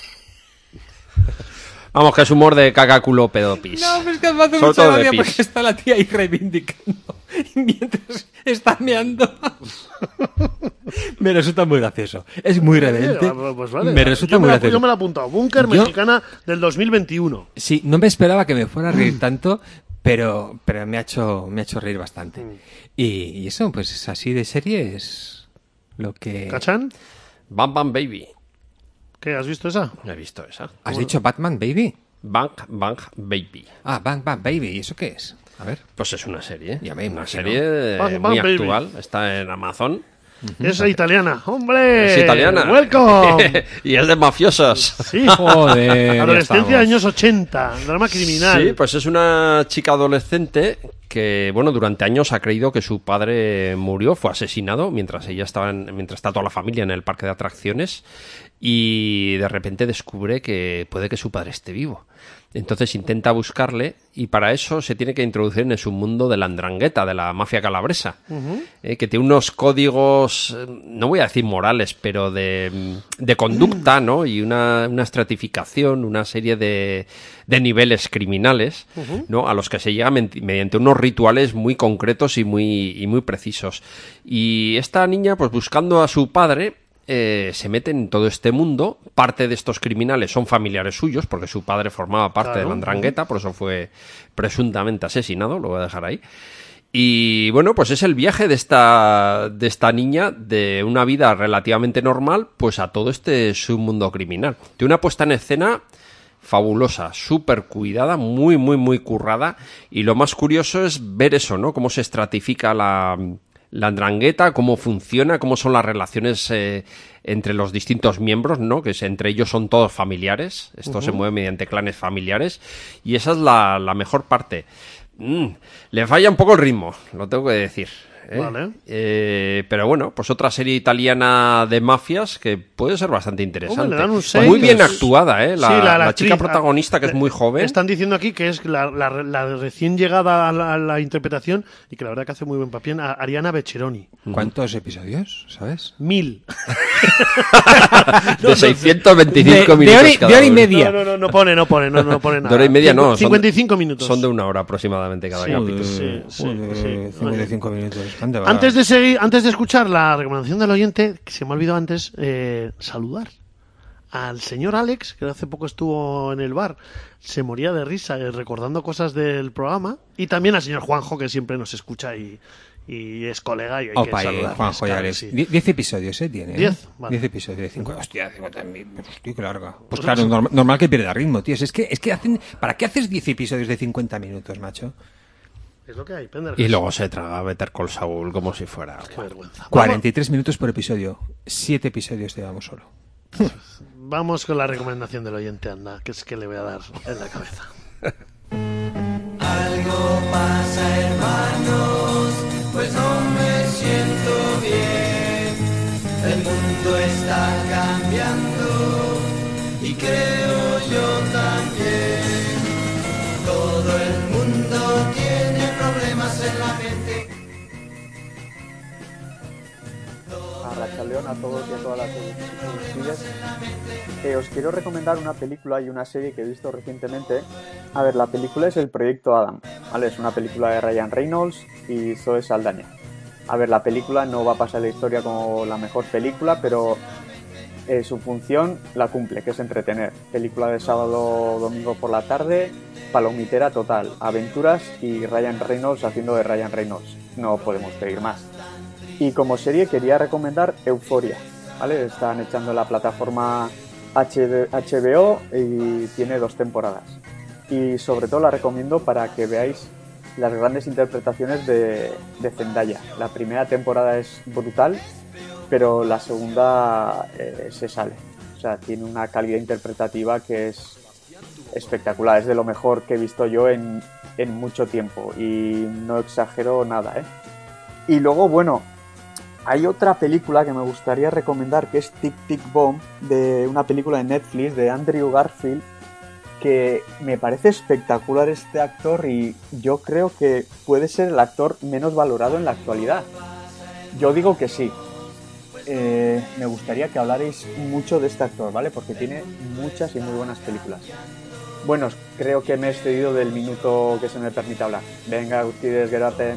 [SPEAKER 2] Vamos, que es humor de caca, culo, pedo, pis.
[SPEAKER 3] No, pero es que me hace mucha gracia porque está la tía ahí reivindicando mientras está meando. Me resulta muy gracioso. Es muy irreverente.
[SPEAKER 1] Pues vale.
[SPEAKER 3] Me resulta muy gracioso.
[SPEAKER 1] Yo me lo he apuntado. Búnker mexicana del 2021.
[SPEAKER 3] Sí, no me esperaba que me fuera a reír tanto, pero me ha hecho reír bastante. Y eso, pues así de serie es lo que...
[SPEAKER 1] ¿Cachan?
[SPEAKER 2] Bang Bang Baby.
[SPEAKER 1] ¿Qué? ¿Has visto esa?
[SPEAKER 2] No he visto esa.
[SPEAKER 3] ¿Has dicho Batman Baby?
[SPEAKER 2] Bang Bang Baby.
[SPEAKER 3] Ah, Bang Bang Baby. ¿Y eso qué es? A ver.
[SPEAKER 2] Pues es una serie.
[SPEAKER 3] Ya me
[SPEAKER 2] una
[SPEAKER 3] imagino.
[SPEAKER 2] serie
[SPEAKER 1] Bang,
[SPEAKER 2] muy
[SPEAKER 1] Baby.
[SPEAKER 2] actual. Está en Amazon.
[SPEAKER 1] Es italiana. ¡Hombre!
[SPEAKER 2] Es italiana.
[SPEAKER 1] ¡Welcome!
[SPEAKER 2] Y es de mafiosos.
[SPEAKER 1] Sí.
[SPEAKER 3] Joder.
[SPEAKER 1] Adolescencia de años 80. Drama criminal.
[SPEAKER 2] Sí, pues es una chica adolescente que, bueno, durante años ha creído que su padre murió, fue asesinado mientras está toda la familia en el parque de atracciones, y de repente descubre que puede que su padre esté vivo. Entonces intenta buscarle, y para eso se tiene que introducir en su mundo de la 'ndrangheta, de la mafia calabresa, que tiene unos códigos, no voy a decir morales, pero de conducta, ¿no? Y una estratificación, una serie de niveles criminales, ¿no? A los que se llega mediante unos rituales muy concretos y muy precisos. Y esta niña, pues buscando a su padre, se mete en todo este mundo. Parte de estos criminales son familiares suyos, porque su padre formaba parte de la 'ndrangheta, por eso fue presuntamente asesinado, lo voy a dejar ahí. Y bueno, pues es el viaje de esta niña, de una vida relativamente normal, pues a todo este submundo criminal. Tiene una puesta en escena fabulosa, súper cuidada, muy currada, y lo más curioso es ver eso, ¿no? Cómo se estratifica la 'ndrangheta, cómo funciona, cómo son las relaciones entre los distintos miembros, ¿no? Que entre ellos son todos familiares. Esto se mueve mediante clanes familiares, y esa es la mejor parte. Le falla un poco el ritmo, lo tengo que decir.
[SPEAKER 1] Vale.
[SPEAKER 2] Pero bueno, pues otra serie italiana de mafias que puede ser bastante interesante.
[SPEAKER 1] Hombre, le dan un 6.
[SPEAKER 2] Muy bien actuada, ¿eh? La
[SPEAKER 1] actriz,
[SPEAKER 2] chica protagonista, que es muy joven.
[SPEAKER 1] Están diciendo aquí que es la recién llegada a la interpretación, y que la verdad que hace muy buen papel, Ariana Beccheroni.
[SPEAKER 3] ¿Cuántos episodios, sabes?
[SPEAKER 1] 1000.
[SPEAKER 2] De 625 minutos cada
[SPEAKER 3] de hora y
[SPEAKER 2] uno.
[SPEAKER 3] media.
[SPEAKER 1] No pone nada.
[SPEAKER 2] De hora y media no.
[SPEAKER 1] 55 minutos.
[SPEAKER 2] Son de 1 hora aproximadamente cada capítulo.
[SPEAKER 1] Sí.
[SPEAKER 3] 55 minutos.
[SPEAKER 1] Antes de escuchar la recomendación del oyente, que se me ha olvidado antes, saludar al señor Alex, que hace poco estuvo en el bar, se moría de risa recordando cosas del programa, y también al señor Juanjo, que siempre nos escucha y es colega y hay que saludar.
[SPEAKER 3] Juanjo y Alex. 10 episodios, tiene.
[SPEAKER 1] 10, vale.
[SPEAKER 3] 10 episodios de 5. Hostia, qué larga. Pues claro, normal que pierda ritmo, tío. Es que hacen... ¿Para qué haces 10 episodios de 50 minutos, macho?
[SPEAKER 1] Es lo que hay, Pendergast.
[SPEAKER 2] Y luego se traga Better Call Saul como si fuera...
[SPEAKER 1] Qué vergüenza.
[SPEAKER 3] 43 minutos por episodio. 7 episodios llevamos solo.
[SPEAKER 1] Vamos con la recomendación del oyente, anda, que es que le voy a dar en la cabeza.
[SPEAKER 6] Algo pasa, hermanos, pues no me siento bien. El mundo está cambiando y creo yo también. Todo el mundo tiene problemas en la mente.
[SPEAKER 7] Arrachaldeón a todos y a todas las televidentes. Os quiero recomendar una película y una serie que he visto recientemente. A ver, la película es El Proyecto Adam, ¿vale? Es una película de Ryan Reynolds y Zoe Saldaña. A ver, la película no va a pasar la historia como la mejor película, pero su función la cumple, que es entretener. Película de sábado domingo por la tarde, palomitera total, aventuras y Ryan Reynolds haciendo de Ryan Reynolds. No podemos pedir más. Y como serie quería recomendar Euphoria, ¿vale? Están echando la plataforma HBO y tiene 2 temporadas. Y sobre todo la recomiendo para que veáis las grandes interpretaciones de Zendaya. La primera temporada es brutal, pero la segunda se sale. O sea, tiene una calidad interpretativa que es espectacular. Es de lo mejor que he visto yo en mucho tiempo. Y no exagero nada, ¿eh? Y luego, bueno, hay otra película que me gustaría recomendar que es Tic Tic Boom, de una película de Netflix de Andrew Garfield, que me parece espectacular este actor y yo creo que puede ser el actor menos valorado en la actualidad. Yo digo que sí. Me gustaría que hablarais mucho de este actor, ¿vale? Porque tiene muchas y muy buenas películas. Bueno, creo que me he excedido del minuto que se me permite hablar. Venga, ustedes, Gerarte.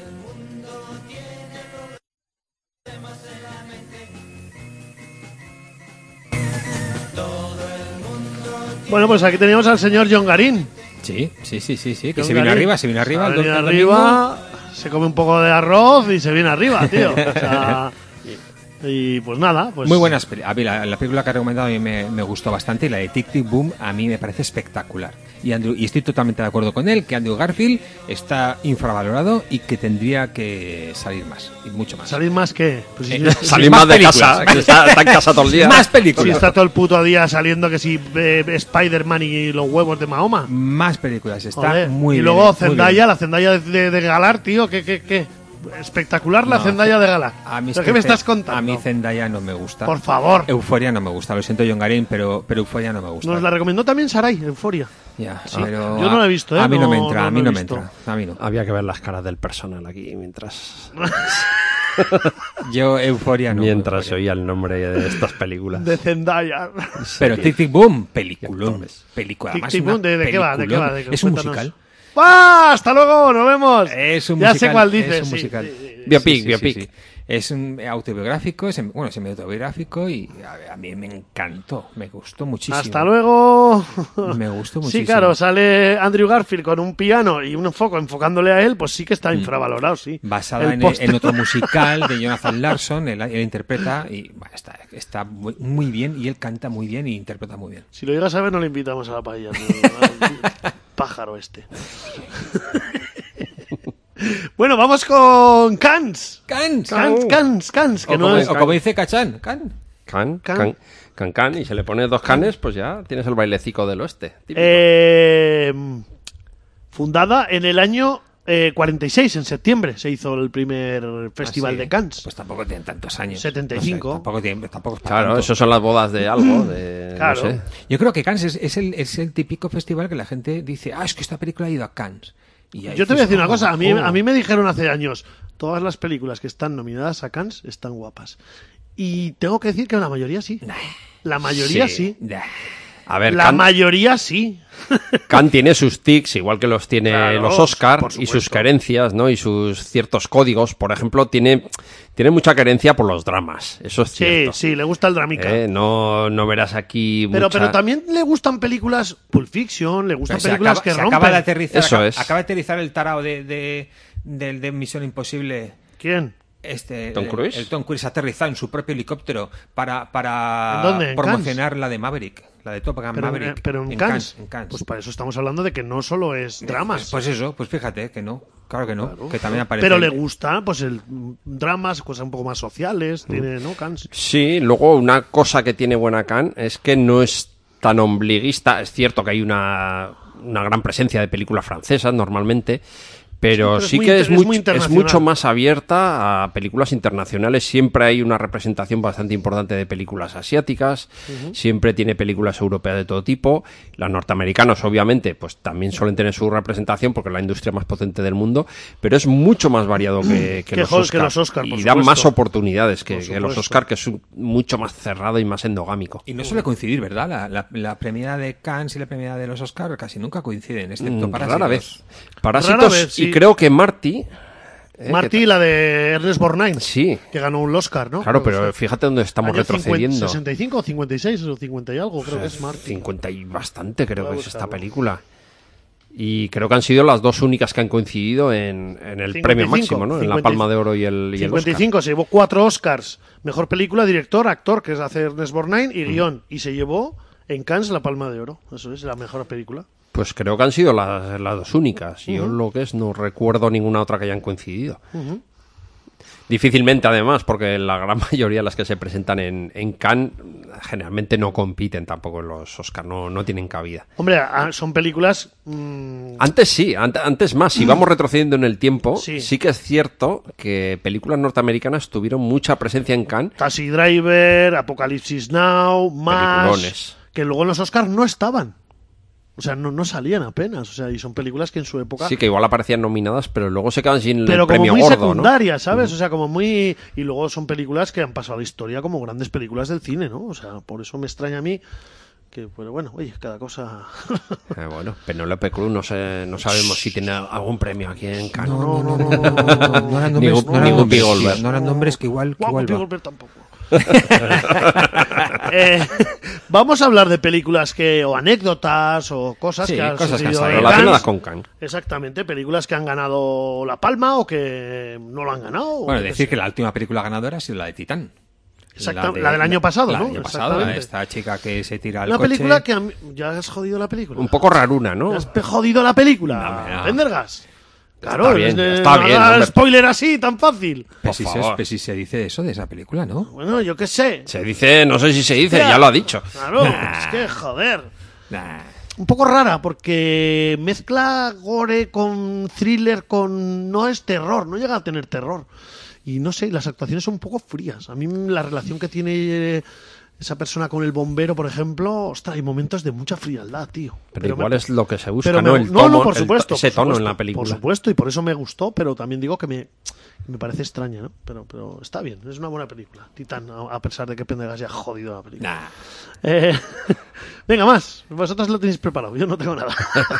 [SPEAKER 1] Bueno, pues aquí teníamos al señor John Garín.
[SPEAKER 3] Sí. Que
[SPEAKER 1] John
[SPEAKER 3] se viene
[SPEAKER 1] Garín.
[SPEAKER 3] arriba. Se viene
[SPEAKER 1] arriba, se come un poco de arroz y se viene arriba, tío. O sea, y pues nada. Pues...
[SPEAKER 3] Muy buenas películas. A mí la película que ha recomendado a mí me gustó bastante y la de Tic Tic Boom a mí me parece espectacular. Y estoy totalmente de acuerdo con él, que Andrew Garfield está infravalorado y que tendría que salir más, y mucho más.
[SPEAKER 1] ¿Salir más qué? Pues
[SPEAKER 2] salir más de casa, que está en casa todo el día.
[SPEAKER 3] Más películas.
[SPEAKER 1] Si está todo el puto día saliendo que si Spider-Man y los huevos de Mahoma.
[SPEAKER 3] Más películas, está
[SPEAKER 1] Joder.
[SPEAKER 3] muy
[SPEAKER 1] y
[SPEAKER 3] bien.
[SPEAKER 1] Y luego
[SPEAKER 3] muy
[SPEAKER 1] Zendaya,
[SPEAKER 3] bien.
[SPEAKER 1] la Zendaya de Galar, tío, ¿qué? Espectacular la Zendaya de Galar.
[SPEAKER 3] A mí
[SPEAKER 1] ¿Qué me estás contando?
[SPEAKER 3] A mí Zendaya no me gusta.
[SPEAKER 1] Por favor.
[SPEAKER 3] Euphoria no me gusta, lo siento John Garín, pero Euphoria no me gusta.
[SPEAKER 1] Nos la recomendó también Sarai, Euphoria.
[SPEAKER 3] Ya,
[SPEAKER 1] Sí.
[SPEAKER 3] pero
[SPEAKER 1] Yo no la he visto, ¿eh?
[SPEAKER 3] A mí no me
[SPEAKER 1] No,
[SPEAKER 3] entra,
[SPEAKER 1] no
[SPEAKER 3] a mí
[SPEAKER 1] lo
[SPEAKER 3] no
[SPEAKER 1] he
[SPEAKER 3] me
[SPEAKER 1] visto.
[SPEAKER 3] entra. A mí no.
[SPEAKER 2] Había que ver las caras del personal aquí mientras
[SPEAKER 3] Yo Euphoria no.
[SPEAKER 2] mientras se
[SPEAKER 3] Euphoria.
[SPEAKER 2] oía el nombre de estas películas.
[SPEAKER 1] De Zendaya.
[SPEAKER 3] Pero Tic Tic Boom, peliculón. Película.
[SPEAKER 1] Tic
[SPEAKER 3] Además,
[SPEAKER 1] Tic Boom, ¿de qué va?
[SPEAKER 3] peliculón.
[SPEAKER 1] ¿De qué?
[SPEAKER 3] Es un
[SPEAKER 1] Cuéntanos.
[SPEAKER 3] musical.
[SPEAKER 1] ¡Ah! ¡Hasta luego! ¡Nos vemos!
[SPEAKER 3] Es un
[SPEAKER 1] ya
[SPEAKER 3] musical.
[SPEAKER 1] sé cuál dices.
[SPEAKER 3] Es un
[SPEAKER 1] sí,
[SPEAKER 3] musical.
[SPEAKER 1] sí.
[SPEAKER 2] Biopic.
[SPEAKER 3] Es un autobiográfico, semi-autobiográfico y a mí me encantó, me gustó muchísimo.
[SPEAKER 1] Hasta luego.
[SPEAKER 3] Me gustó muchísimo.
[SPEAKER 1] Sí, claro, sale Andrew Garfield con un piano y un foco enfocándole a él, pues sí que está infravalorado, sí.
[SPEAKER 3] Basada
[SPEAKER 1] El
[SPEAKER 3] en
[SPEAKER 1] póster.
[SPEAKER 3] otro musical de Jonathan Larson, él interpreta y bueno, está muy bien y él canta muy bien y interpreta muy bien.
[SPEAKER 1] Si lo llegas a ver, no le invitamos a la paella. Al pájaro este. Bueno, vamos con Cans.
[SPEAKER 3] ¡Can!
[SPEAKER 1] Que no es...
[SPEAKER 3] O como dice Cachán, ¡can!
[SPEAKER 2] Can, y se le pone 2 canes, pues ya tienes el bailecico del oeste. Típico.
[SPEAKER 1] Fundada en el año 46, en septiembre, se hizo el primer festival de Cannes.
[SPEAKER 3] Pues tampoco tienen tantos años.
[SPEAKER 1] 75.
[SPEAKER 3] No sé, tampoco es para
[SPEAKER 2] Claro,
[SPEAKER 3] tanto.
[SPEAKER 2] eso son las bodas de algo. De,
[SPEAKER 1] Claro.
[SPEAKER 2] No sé.
[SPEAKER 3] Yo creo que Cannes es el típico festival que la gente dice, es que esta película ha ido a Cannes. Y ya
[SPEAKER 1] Yo te voy a
[SPEAKER 3] dices,
[SPEAKER 1] decir una cosa,
[SPEAKER 3] oh.
[SPEAKER 1] a mí me dijeron hace años, todas las películas que están nominadas a Cannes están guapas. Y tengo que decir que la mayoría sí. La mayoría sí.
[SPEAKER 2] A ver,
[SPEAKER 1] la mayoría sí.
[SPEAKER 2] Cannes tiene sus tics, igual que los tiene los Oscar, y sus carencias, ¿no? Y sus ciertos códigos. Por ejemplo, tiene mucha carencia por los dramas. Eso es cierto.
[SPEAKER 1] Sí, le gusta el dramica.
[SPEAKER 2] No verás aquí
[SPEAKER 1] pero también le gustan películas Pulp Fiction, le gustan películas que rompen.
[SPEAKER 3] Acaba de
[SPEAKER 2] Acaba
[SPEAKER 3] de aterrizar el tarao de Misión Imposible.
[SPEAKER 1] ¿Quién?
[SPEAKER 2] ¿Tom Cruise?
[SPEAKER 3] El Tom Cruise aterrizado en su propio helicóptero para
[SPEAKER 1] ¿En
[SPEAKER 3] promocionar
[SPEAKER 1] Cannes?
[SPEAKER 3] la de Maverick, la de Top Gun Maverick.
[SPEAKER 1] Pero en Cannes. Pues para eso estamos hablando de que no solo es dramas.
[SPEAKER 3] Pues eso, pues fíjate que no. Claro que no, claro, que también aparece.
[SPEAKER 1] Pero le gusta, pues el dramas, cosas un poco más sociales, tiene, ¿no? Cannes.
[SPEAKER 2] Sí, luego una cosa que tiene buena Cannes es que no es tan ombliguista. Es cierto que hay una gran presencia de películas francesas normalmente, pero sí que es mucho más abierta a películas internacionales. Siempre hay una representación bastante importante de películas asiáticas, siempre tiene películas europeas de todo tipo. Las norteamericanas, obviamente, pues también suelen tener su representación porque es la industria más potente del mundo, pero es mucho más variado que los Oscar. Y dan más oportunidades que los Oscar, que es mucho más cerrado y más endogámico.
[SPEAKER 3] Y no suele coincidir, ¿verdad? La premiada de Cannes y la premiada de los Oscar casi nunca coinciden, excepto Parásitos.
[SPEAKER 2] Rara vez. Parásitos, sí. Y creo que Marty,
[SPEAKER 1] la de Ernest Borgnine,
[SPEAKER 2] sí,
[SPEAKER 1] que ganó un Oscar, ¿no?
[SPEAKER 2] Claro, pero fíjate dónde estamos retrocediendo.
[SPEAKER 1] 65 o 56 o 50 y algo, creo que es Marty.
[SPEAKER 2] 50 y bastante creo que es esta película. Y creo que han sido las dos únicas que han coincidido en el 55, premio máximo, ¿no? En la Palma de Oro y el
[SPEAKER 1] 55,
[SPEAKER 2] Oscar.
[SPEAKER 1] Se llevó 4 Oscars. Mejor película, director, actor, que es hacer Ernest Borgnine, y guión. Y se llevó en Cannes la Palma de Oro. Eso es la mejor película.
[SPEAKER 2] Pues creo que han sido las dos únicas. Yo lo que es no recuerdo ninguna otra que hayan coincidido. Difícilmente, además, porque la gran mayoría de las que se presentan en Cannes generalmente no compiten tampoco en los Oscar, no tienen cabida.
[SPEAKER 1] Hombre, son películas...
[SPEAKER 2] Antes sí, antes más. Si vamos retrocediendo en el tiempo, sí que es cierto que películas norteamericanas tuvieron mucha presencia en Cannes.
[SPEAKER 1] Taxi Driver, Apocalipsis Now, más... Que luego en los Oscars no estaban. O sea, no salían apenas. O sea, y son películas que en su época...
[SPEAKER 2] Sí, que igual aparecían nominadas, pero luego se quedan sin el premio gordo,
[SPEAKER 1] pero como muy secundarias,
[SPEAKER 2] ¿no?
[SPEAKER 1] ¿sabes? O sea, como muy... Y luego son películas que han pasado a la historia como grandes películas del cine, ¿no? O sea, por eso me extraña a mí que... Pero bueno, oye, cada cosa...
[SPEAKER 2] Bueno, Penélope Cruz no sabemos si tiene algún premio aquí en Cannes.
[SPEAKER 3] No eran nombres,
[SPEAKER 2] ningún Pigolver.
[SPEAKER 3] No eran nombres que igual
[SPEAKER 1] Pigolver tampoco. Vamos a hablar de películas o anécdotas o cosas que han sucedido
[SPEAKER 2] relacionadas con Cannes.
[SPEAKER 1] Exactamente, películas que han ganado la Palma o que no lo han ganado.
[SPEAKER 3] Bueno, decir que la última película ganadora ha sido la de Titán.
[SPEAKER 1] Exacto, la del año pasado, ¿no?
[SPEAKER 3] El año pasado, esta chica que se tira al coche.
[SPEAKER 1] Una película que ya has jodido la película.
[SPEAKER 2] Un poco raruna, ¿no?
[SPEAKER 1] ¿Has jodido la película? Pendergast. Claro,
[SPEAKER 2] está bien.
[SPEAKER 1] Spoiler así, tan fácil.
[SPEAKER 3] Pues si se dice eso de esa película, ¿no?
[SPEAKER 1] Bueno, yo qué sé.
[SPEAKER 2] Se dice, no sé si se dice, ya lo ha dicho.
[SPEAKER 1] Claro, es que joder. Un poco rara, porque mezcla gore con thriller, no es terror, no llega a tener terror. Y no sé, las actuaciones son un poco frías. A mí la relación que tiene esa persona con el bombero, por ejemplo, ostras, hay momentos de mucha frialdad, tío.
[SPEAKER 2] Pero igual es lo que se busca, ¿no? El tono,
[SPEAKER 1] por supuesto,
[SPEAKER 2] ese tono en la película.
[SPEAKER 1] Por supuesto, y por eso me gustó, pero también digo que me parece extraña, ¿no? Pero está bien, es una buena película. Titán, a pesar de que Pendergast ya ha jodido la película. Venga, más. Vosotros lo tenéis preparado, yo no tengo nada.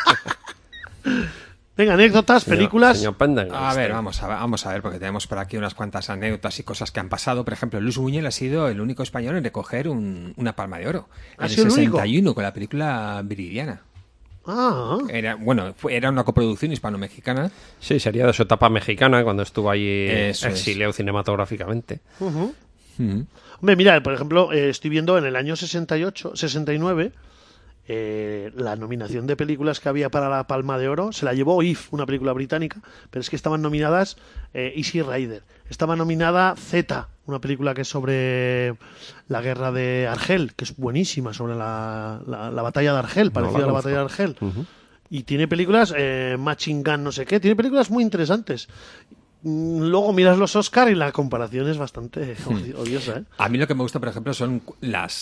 [SPEAKER 1] Venga, anécdotas, películas.
[SPEAKER 2] Señor Pendergast.
[SPEAKER 3] A ver, vamos a ver, porque tenemos por aquí unas cuantas anécdotas y cosas que han pasado. Por ejemplo, Luis Buñuel ha sido el único español en recoger una Palma de Oro. En el 61, con la película Viridiana. Era una coproducción hispano-mexicana.
[SPEAKER 2] Sí, sería de su etapa mexicana, cuando estuvo allí exiliado cinematográficamente.
[SPEAKER 1] Hombre, mira, por ejemplo, estoy viendo en el año 69... la nominación de películas que había para la Palma de Oro se la llevó If, una película británica, pero es que estaban nominadas Easy Rider, estaba nominada Z, una película que es sobre la guerra de Argel, que es buenísima, sobre la batalla de Argel, parecida a la batalla de Argel. Y tiene películas, Machine Gun no sé qué, tiene películas muy interesantes. Luego miras los Oscar y la comparación es bastante odiosa, ¿eh?
[SPEAKER 3] A mí lo que me gusta, por ejemplo, son las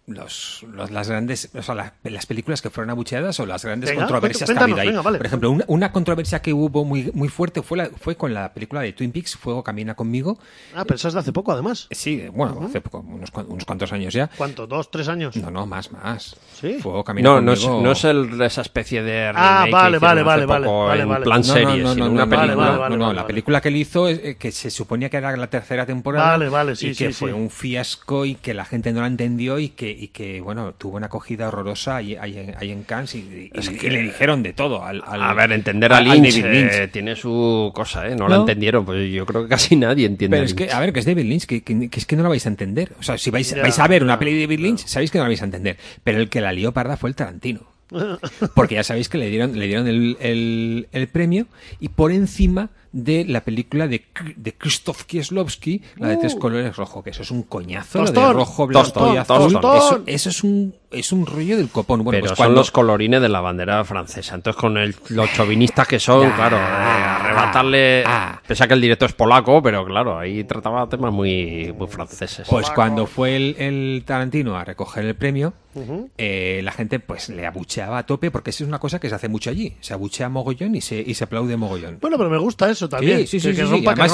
[SPEAKER 3] las grandes, o sea, las películas que fueron abucheadas o las grandes
[SPEAKER 1] Venga,
[SPEAKER 3] controversias que ha habido ahí.
[SPEAKER 1] venga, vale.
[SPEAKER 3] Por ejemplo, una controversia que hubo muy fuerte fue con la película de Twin Peaks, Fuego camina conmigo.
[SPEAKER 1] Ah, pero esa es de hace poco, además.
[SPEAKER 3] Sí, bueno, hace poco, unos cuantos años ya.
[SPEAKER 1] ¿Cuánto? ¿2, 3 años?
[SPEAKER 3] No, más.
[SPEAKER 1] ¿Sí?
[SPEAKER 3] Fuego camina conmigo.
[SPEAKER 2] No es esa especie de
[SPEAKER 1] Ah,
[SPEAKER 2] remake
[SPEAKER 1] vale.
[SPEAKER 2] en plan serie, sino una película.
[SPEAKER 3] No, la película que él hizo, que se suponía que era la tercera temporada,
[SPEAKER 1] sí,
[SPEAKER 3] y que
[SPEAKER 1] sí,
[SPEAKER 3] fue
[SPEAKER 1] sí.
[SPEAKER 3] un fiasco y que la gente no la entendió y que bueno, tuvo una acogida horrorosa ahí en Cannes y le dijeron de todo
[SPEAKER 2] a ver, entender a Lynch, tiene su cosa, ¿eh? No la entendieron, pues yo creo que casi nadie entiende.
[SPEAKER 3] Pero es que, a ver, que es David Lynch, que es que no la vais a entender. O sea, si vais a ver una peli de David Lynch, sabéis que no la vais a entender. Pero el que la lió parda fue el Tarantino. Porque ya sabéis que le dieron el premio y por encima de la película de Krzysztof Kieslowski, la de Tres colores rojo, que eso es un coñazo,
[SPEAKER 1] Tostón,
[SPEAKER 3] lo de rojo, blanco y azul.
[SPEAKER 1] tostón.
[SPEAKER 3] Eso es un rollo del copón. Bueno,
[SPEAKER 2] pero
[SPEAKER 3] pues
[SPEAKER 2] son los colorines de la bandera francesa. Entonces, con los chauvinistas que son, claro, arrebatarle... Pese a que el director es polaco, pero claro, ahí trataba temas muy franceses.
[SPEAKER 3] Pues cuando fue el Tarantino a recoger el premio, la gente pues le abucheaba a tope, porque eso es una cosa que se hace mucho allí. Se abuchea mogollón y se aplaude mogollón.
[SPEAKER 1] Bueno, pero me gusta eso también.
[SPEAKER 3] Sí.
[SPEAKER 1] Que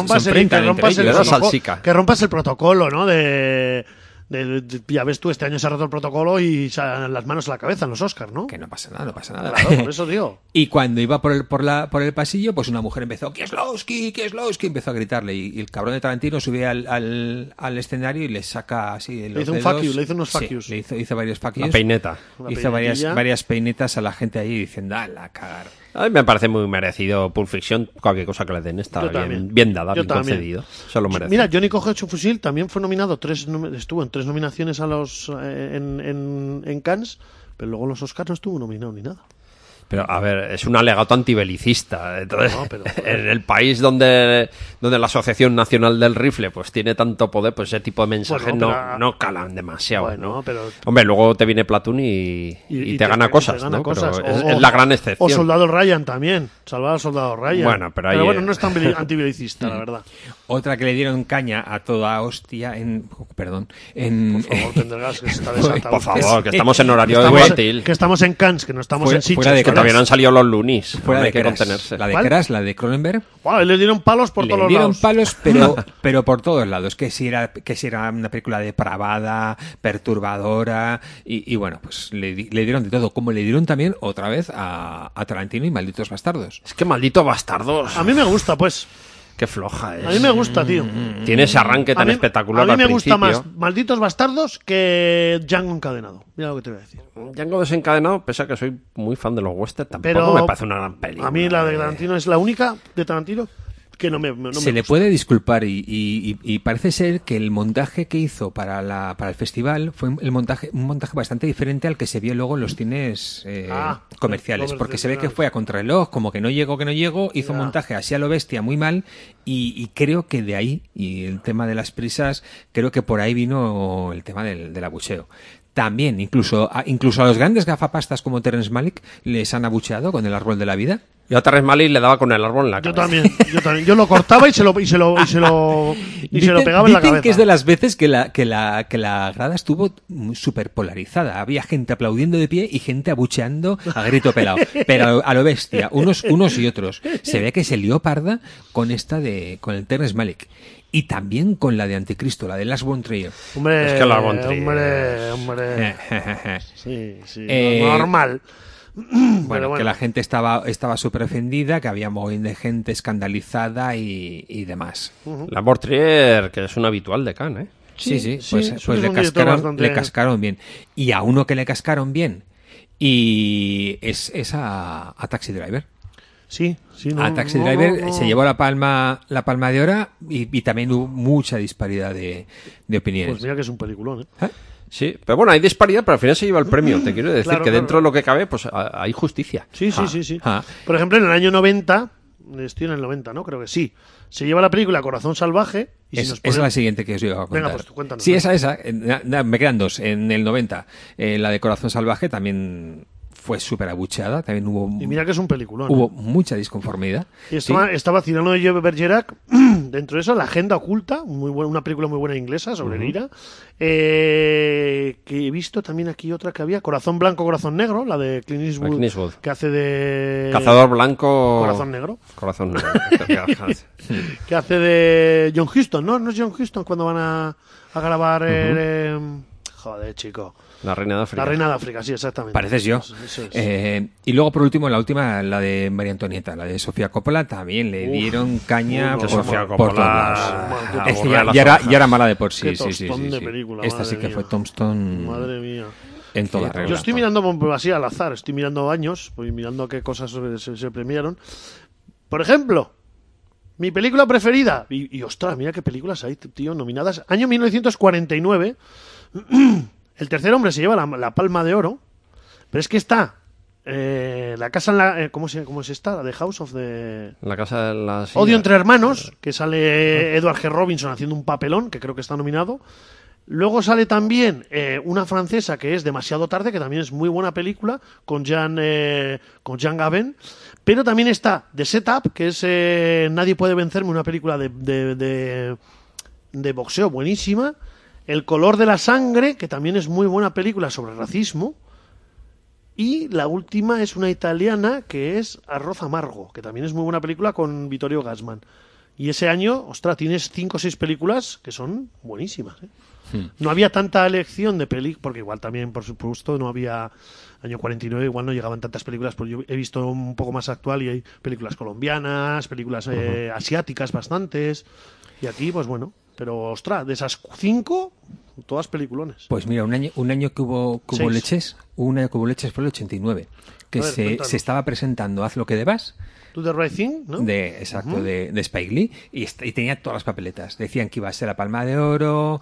[SPEAKER 1] rompas el protocolo, ¿no? Ya ves tú, este año se ha roto el protocolo y las manos a la cabeza en los Oscars, ¿no?
[SPEAKER 3] Que no pasa nada.
[SPEAKER 1] Claro, por eso digo.
[SPEAKER 3] Y cuando iba por el pasillo, pues una mujer empezó, Kieslowski, empezó a gritarle, y el cabrón de Tarantino subía al escenario y le saca así los dedos.
[SPEAKER 1] Le hizo unos fuck yous.
[SPEAKER 3] Sí, le hizo varios fuck yous.
[SPEAKER 2] La peineta.
[SPEAKER 3] Hizo varias peinetas a la gente allí diciendo, ¡ala, a cagar!
[SPEAKER 2] A mí me parece muy merecido Pulp Fiction. Cualquier cosa que le den está bien dada, bien concedido. Se lo merece.
[SPEAKER 1] Mira, Johnny Coge Hecho Fusil también fue nominado, estuvo en 3 nominaciones en Cannes, pero luego en los Oscars no estuvo nominado ni nada.
[SPEAKER 2] Pero, a ver, es un alegato antibelicista. Entonces,
[SPEAKER 1] pero,
[SPEAKER 2] en el país donde la Asociación Nacional del Rifle pues tiene tanto poder, pues ese tipo de mensajes no calan demasiado, ¿no?
[SPEAKER 1] Pero...
[SPEAKER 2] Hombre, luego te viene Platoon y te gana cosas, ¿no? Pero es la gran excepción.
[SPEAKER 1] O Soldado Ryan también. Salvar al Soldado Ryan.
[SPEAKER 2] Bueno, pero
[SPEAKER 1] bueno, no es tan antibelicista, la verdad.
[SPEAKER 3] Otra que le dieron caña a toda hostia
[SPEAKER 1] Por favor, Pendergast, que se está desatado.
[SPEAKER 2] Por favor, que estamos en horario de Guayaquil.
[SPEAKER 1] Que estamos en Cannes, que no estamos en Sitges.
[SPEAKER 2] Que todavía no han salido los lunis.
[SPEAKER 3] Fuera de
[SPEAKER 2] hay que
[SPEAKER 3] Crash.
[SPEAKER 2] contenerse.
[SPEAKER 3] La de Crash, la de Cronenberg.
[SPEAKER 1] Wow, le dieron palos por todos lados.
[SPEAKER 3] pero por todos lados. Que si era una película depravada, perturbadora. Y bueno, pues le dieron de todo. Como le dieron también otra vez a Tarantino y Malditos Bastardos.
[SPEAKER 2] Es que Maldito Bastardos.
[SPEAKER 1] A mí me gusta, pues.
[SPEAKER 2] Qué floja es.
[SPEAKER 1] A mí me gusta, tío.
[SPEAKER 2] Tiene ese arranque tan espectacular.
[SPEAKER 1] A mí me gusta
[SPEAKER 2] principio.
[SPEAKER 1] más Malditos Bastardos que Django Encadenado. Mira lo que te voy a decir.
[SPEAKER 2] Django Desencadenado, pese a que soy muy fan de los western, tampoco
[SPEAKER 1] pero
[SPEAKER 2] me parece una gran película.
[SPEAKER 1] A mí la de Tarantino es la única de Tarantino que no me
[SPEAKER 3] se le puede disculpar y parece ser que el montaje que hizo para el festival fue un montaje bastante diferente al que se vio luego en los cines comerciales, porque se ve que fue a contrarreloj, como que no llegó, hizo un montaje así a lo bestia, muy mal, y creo que de ahí, y el tema de las prisas, creo que por ahí vino el tema del abucheo. También, incluso a los grandes gafapastas como Terrence Malick les han abucheado con El árbol de la vida.
[SPEAKER 2] Yo a Terrence Malick le daba con el árbol en la cabeza.
[SPEAKER 1] Yo también. Yo lo cortaba y se lo pegaba en la cabeza.
[SPEAKER 3] Que es de las veces que la grada estuvo súper polarizada. Había gente aplaudiendo de pie y gente abucheando a grito pelado. Pero a lo bestia, unos y otros. Se ve que se lió parda con con el Terrence Malick. Y también con la de Anticristo, la de Lars von Trier.
[SPEAKER 1] Hombre,
[SPEAKER 2] es que Lars von Trier.
[SPEAKER 1] Hombre. Sí. Normal.
[SPEAKER 3] Bueno, que la gente estaba súper ofendida, que había mogollón de gente escandalizada y demás.
[SPEAKER 2] Lars von Trier, que es un habitual de Cannes, ¿eh?
[SPEAKER 3] Sí. Pues le cascaron bien. Y a uno que le cascaron bien es a Taxi Driver.
[SPEAKER 1] Sí,
[SPEAKER 3] a Taxi Driver se llevó la palma de oro y también hubo mucha disparidad de opiniones.
[SPEAKER 1] Pues mira que es un peliculón, ¿eh?
[SPEAKER 2] Sí, pero bueno, hay disparidad, pero al final se lleva el premio. Te quiero decir que dentro de lo que cabe, pues hay justicia.
[SPEAKER 1] Sí. Por ejemplo, en el año 90, estoy en el 90, ¿no? Creo que sí. Se lleva la película Corazón Salvaje. Y
[SPEAKER 3] esa es la siguiente que os iba a contar.
[SPEAKER 1] Venga, pues cuéntanos.
[SPEAKER 3] Sí, esa. Me quedan dos. En el 90, la de Corazón Salvaje también fue súper abucheada, también
[SPEAKER 1] Y mira que es un peliculón.
[SPEAKER 3] Hubo mucha disconformidad.
[SPEAKER 1] Y estaba Cyrano de Bergerac, dentro de eso, La agenda oculta, una película muy buena inglesa sobre el IRA, que he visto también aquí otra que había, Corazón Blanco, Corazón Negro, la de Clint Eastwood, que hace de...
[SPEAKER 2] Cazador Blanco...
[SPEAKER 1] Corazón Negro.
[SPEAKER 2] Corazón Negro.
[SPEAKER 1] Que hace de John Huston, ¿no? No es John Huston cuando van a grabar... Joder, chico.
[SPEAKER 2] La Reina de África.
[SPEAKER 1] La Reina de África, sí, exactamente.
[SPEAKER 3] Pareces yo.
[SPEAKER 1] Eso es.
[SPEAKER 3] Y luego, por último, la última, la de María Antonieta, la de Sofía Coppola, también le dieron caña por todos lados. Es que ya era mala de por sí. Sí.
[SPEAKER 1] De película,
[SPEAKER 3] esta sí que fue Tombstone.
[SPEAKER 1] Madre mía.
[SPEAKER 3] En toda regla.
[SPEAKER 1] Yo estoy mirando así al azar, estoy mirando años, voy mirando qué cosas se premiaron. Por ejemplo, mi película preferida. Y ostras, mira qué películas hay, tío, nominadas. Año 1949. El tercer hombre se lleva la Palma de Oro, pero es que está la casa en la... ¿cómo es esta? The House of the...
[SPEAKER 2] La casa de las...
[SPEAKER 1] Odio entre hermanos, que sale Edward G. Robinson haciendo un papelón, que creo que está nominado. Luego sale también una francesa que es Demasiado tarde, que también es muy buena película, con Jean Gabin. Pero también está The Setup, que es Nadie puede vencerme, una película de boxeo buenísima. El color de la sangre, que también es muy buena película sobre racismo. Y la última es una italiana que es Arroz amargo, que también es muy buena película con Vittorio Gassman. Y ese año, ostras, tienes 5 o 6 películas que son buenísimas. No había tanta elección de películas, porque igual también, por supuesto, no había... Año 49 igual no llegaban tantas películas, porque yo he visto un poco más actual y hay películas colombianas, películas asiáticas bastantes. Y aquí, pues bueno... Pero, ostras, de esas 5, todas peliculones.
[SPEAKER 3] Pues mira, un año que hubo leches, fue el 89, que se estaba presentando Haz lo que debas.
[SPEAKER 1] To the Right Thing, ¿no?
[SPEAKER 3] Exacto, de Spike Lee, y tenía todas las papeletas. Decían que iba a ser la Palma de Oro,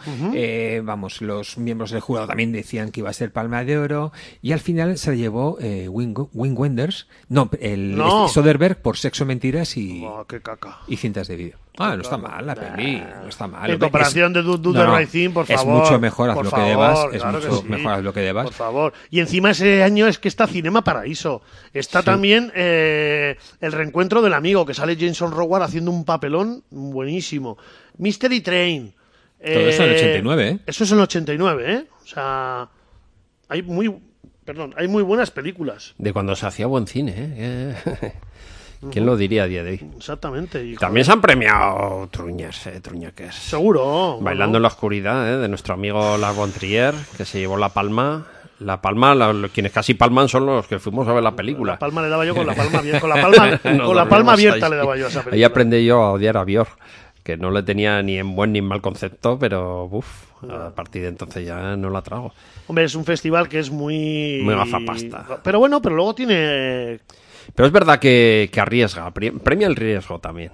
[SPEAKER 3] los miembros del jurado también decían que iba a ser Palma de Oro, y al final se llevó Wim Wenders, Soderbergh por Sexo, Mentiras y cintas de vídeo. No está mal la peli, no está mal.
[SPEAKER 1] En comparación de Do the Right Thing, por favor.
[SPEAKER 3] Es mucho mejor Haz lo que debas, es mucho mejor Haz lo que debas.
[SPEAKER 1] Por favor. Y encima ese año es que está Cinema Paraíso. Está también El reencuentro del amigo, que sale Jason Robards haciendo un papelón buenísimo. Mystery Train.
[SPEAKER 3] Todo eso en el 89, ¿eh?
[SPEAKER 1] Eso es en el 89, ¿eh? O sea, hay muy buenas películas.
[SPEAKER 2] De cuando se hacía buen cine, ¿eh? ¿Quién lo diría a día de hoy?
[SPEAKER 1] Exactamente. Y,
[SPEAKER 2] también se han premiado truñaques.
[SPEAKER 1] Seguro.
[SPEAKER 2] Bailando en la oscuridad, de nuestro amigo Lars von Trier, que se llevó la palma. La palma, quienes casi palman son los que fuimos a ver la película.
[SPEAKER 1] La palma le daba yo con la palma abierta. Con la palma abierta le daba yo a esa película.
[SPEAKER 2] Ahí aprendí yo a odiar a Björk, que no le tenía ni en buen ni en mal concepto, pero a partir de entonces ya no la trago.
[SPEAKER 1] Hombre, es un festival que es muy
[SPEAKER 2] gafapasta.
[SPEAKER 1] Pero bueno, pero luego tiene...
[SPEAKER 2] Pero es verdad que arriesga, premia el riesgo también.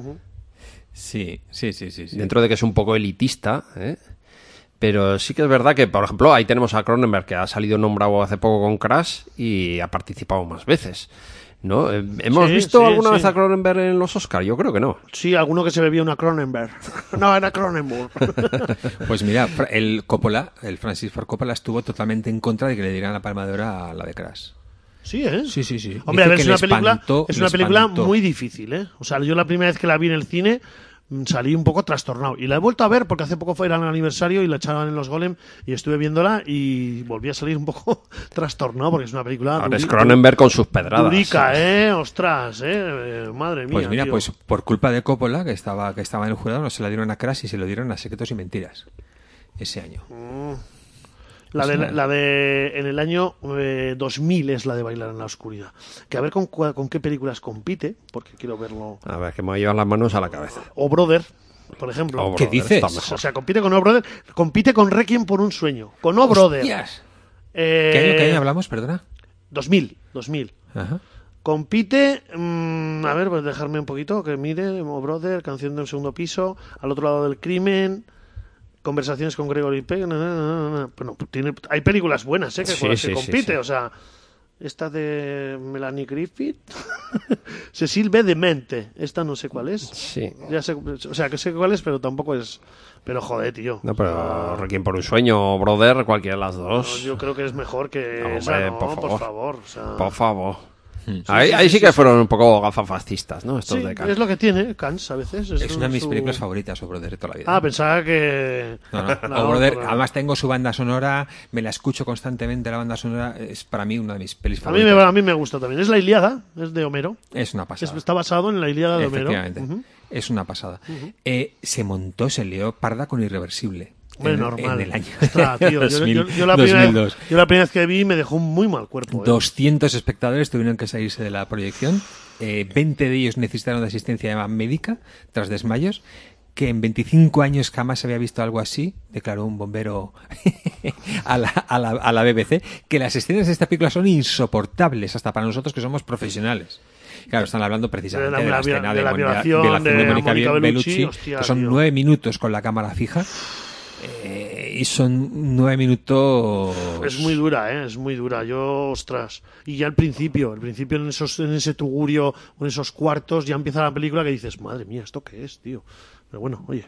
[SPEAKER 3] Sí.
[SPEAKER 2] Dentro de que es un poco elitista, pero sí que es verdad que, por ejemplo, ahí tenemos a Cronenberg, que ha salido nombrado hace poco con Crash y ha participado más veces, ¿no? ¿Hemos visto alguna vez a Cronenberg en los Oscars? Yo creo que no.
[SPEAKER 1] Sí, alguno que se bebía una Cronenberg. No, era Cronenberg.
[SPEAKER 3] Pues mira, el Francis Ford Coppola estuvo totalmente en contra de que le dieran la Palma de Oro a la de Crash.
[SPEAKER 1] Sí, ¿eh?
[SPEAKER 3] Sí.
[SPEAKER 1] Hombre, a ver, es una película muy difícil, ¿eh? O sea, yo la primera vez que la vi en el cine salí un poco trastornado. Y la he vuelto a ver porque hace poco era el aniversario y la echaban en los Golem y estuve viéndola y volví a salir un poco trastornado porque es una película...
[SPEAKER 2] Ahora es Cronenberg con sus pedradas.
[SPEAKER 1] Durica, Ostras, madre mía.
[SPEAKER 3] Pues mira,
[SPEAKER 1] tío.
[SPEAKER 3] pues por culpa de Coppola, que estaba en el jurado, no se la dieron a Crash y se lo dieron a Secretos y Mentiras ese año.
[SPEAKER 1] La de en el año 2000 es la de Bailar en la oscuridad. Que a ver con qué películas compite, porque quiero verlo.
[SPEAKER 2] A ver, que me llevan las manos a la cabeza.
[SPEAKER 1] O Brother, por ejemplo.
[SPEAKER 3] ¿Qué dices?
[SPEAKER 1] O sea, compite con O Brother, compite con Requiem por un sueño. Con O Brother.
[SPEAKER 3] ¿Qué año hablamos, perdona?
[SPEAKER 1] 2000.
[SPEAKER 3] Ajá.
[SPEAKER 1] Compite, a ver, pues dejarme un poquito, que mire, O Brother, Canción de un segundo piso, Al otro lado del crimen... Conversaciones con Gregory Peck. Bueno, hay películas buenas, que con las que compite, o sea, esta de Melanie Griffith. Cecil B. Demente. Esta no sé cuál es.
[SPEAKER 2] Sí.
[SPEAKER 1] Ya sé, o sea, que sé cuál es, pero tampoco es... Pero joder, tío.
[SPEAKER 2] No, pero Requiem por un sueño, Brother, cualquiera de las dos.
[SPEAKER 1] No, yo creo que es mejor que
[SPEAKER 2] No,
[SPEAKER 1] esa,
[SPEAKER 2] hombre,
[SPEAKER 1] ¿no?
[SPEAKER 2] por favor.
[SPEAKER 1] O sea...
[SPEAKER 2] Por favor. Ahí sí que fueron un poco gafafascistas, ¿no? Estos
[SPEAKER 1] Sí,
[SPEAKER 2] de Cannes.
[SPEAKER 1] es lo que tiene Cannes a veces.
[SPEAKER 3] Es una de mis películas favoritas, O Brother, de toda la vida.
[SPEAKER 1] Ah, pensaba que...
[SPEAKER 3] No. O Brother, además tengo su banda sonora, me la escucho constantemente, la banda sonora es para mí una de mis pelis favoritas.
[SPEAKER 1] A mí me gusta también. Es la Ilíada, es de Homero.
[SPEAKER 3] Es una pasada.
[SPEAKER 1] Está basado en la Ilíada de Homero.
[SPEAKER 3] Efectivamente. Es una pasada. Se lió parda con Irreversible.
[SPEAKER 1] Bueno, normal.
[SPEAKER 3] En el año
[SPEAKER 1] Ostras, tío,
[SPEAKER 3] 2000,
[SPEAKER 1] yo la
[SPEAKER 3] 2002.
[SPEAKER 1] yo la primera vez que vi me dejó un muy mal cuerpo.
[SPEAKER 3] 200 espectadores tuvieron que salirse de la proyección. 20 de ellos necesitaron de asistencia médica tras desmayos. Que en 25 años jamás se había visto algo así, declaró un bombero a la BBC, que las escenas de esta película son insoportables, hasta para nosotros que somos profesionales. Claro, están hablando precisamente de la escena de la violación de Mónica Bellucci, hostia, que son 9 minutos con la cámara fija. Y son 9 minutos...
[SPEAKER 1] Es muy dura, es muy dura. Yo, ostras. Y ya al principio en ese tugurio, en esos cuartos, ya empieza la película que dices, madre mía, ¿esto qué es, tío? Pero bueno, oye.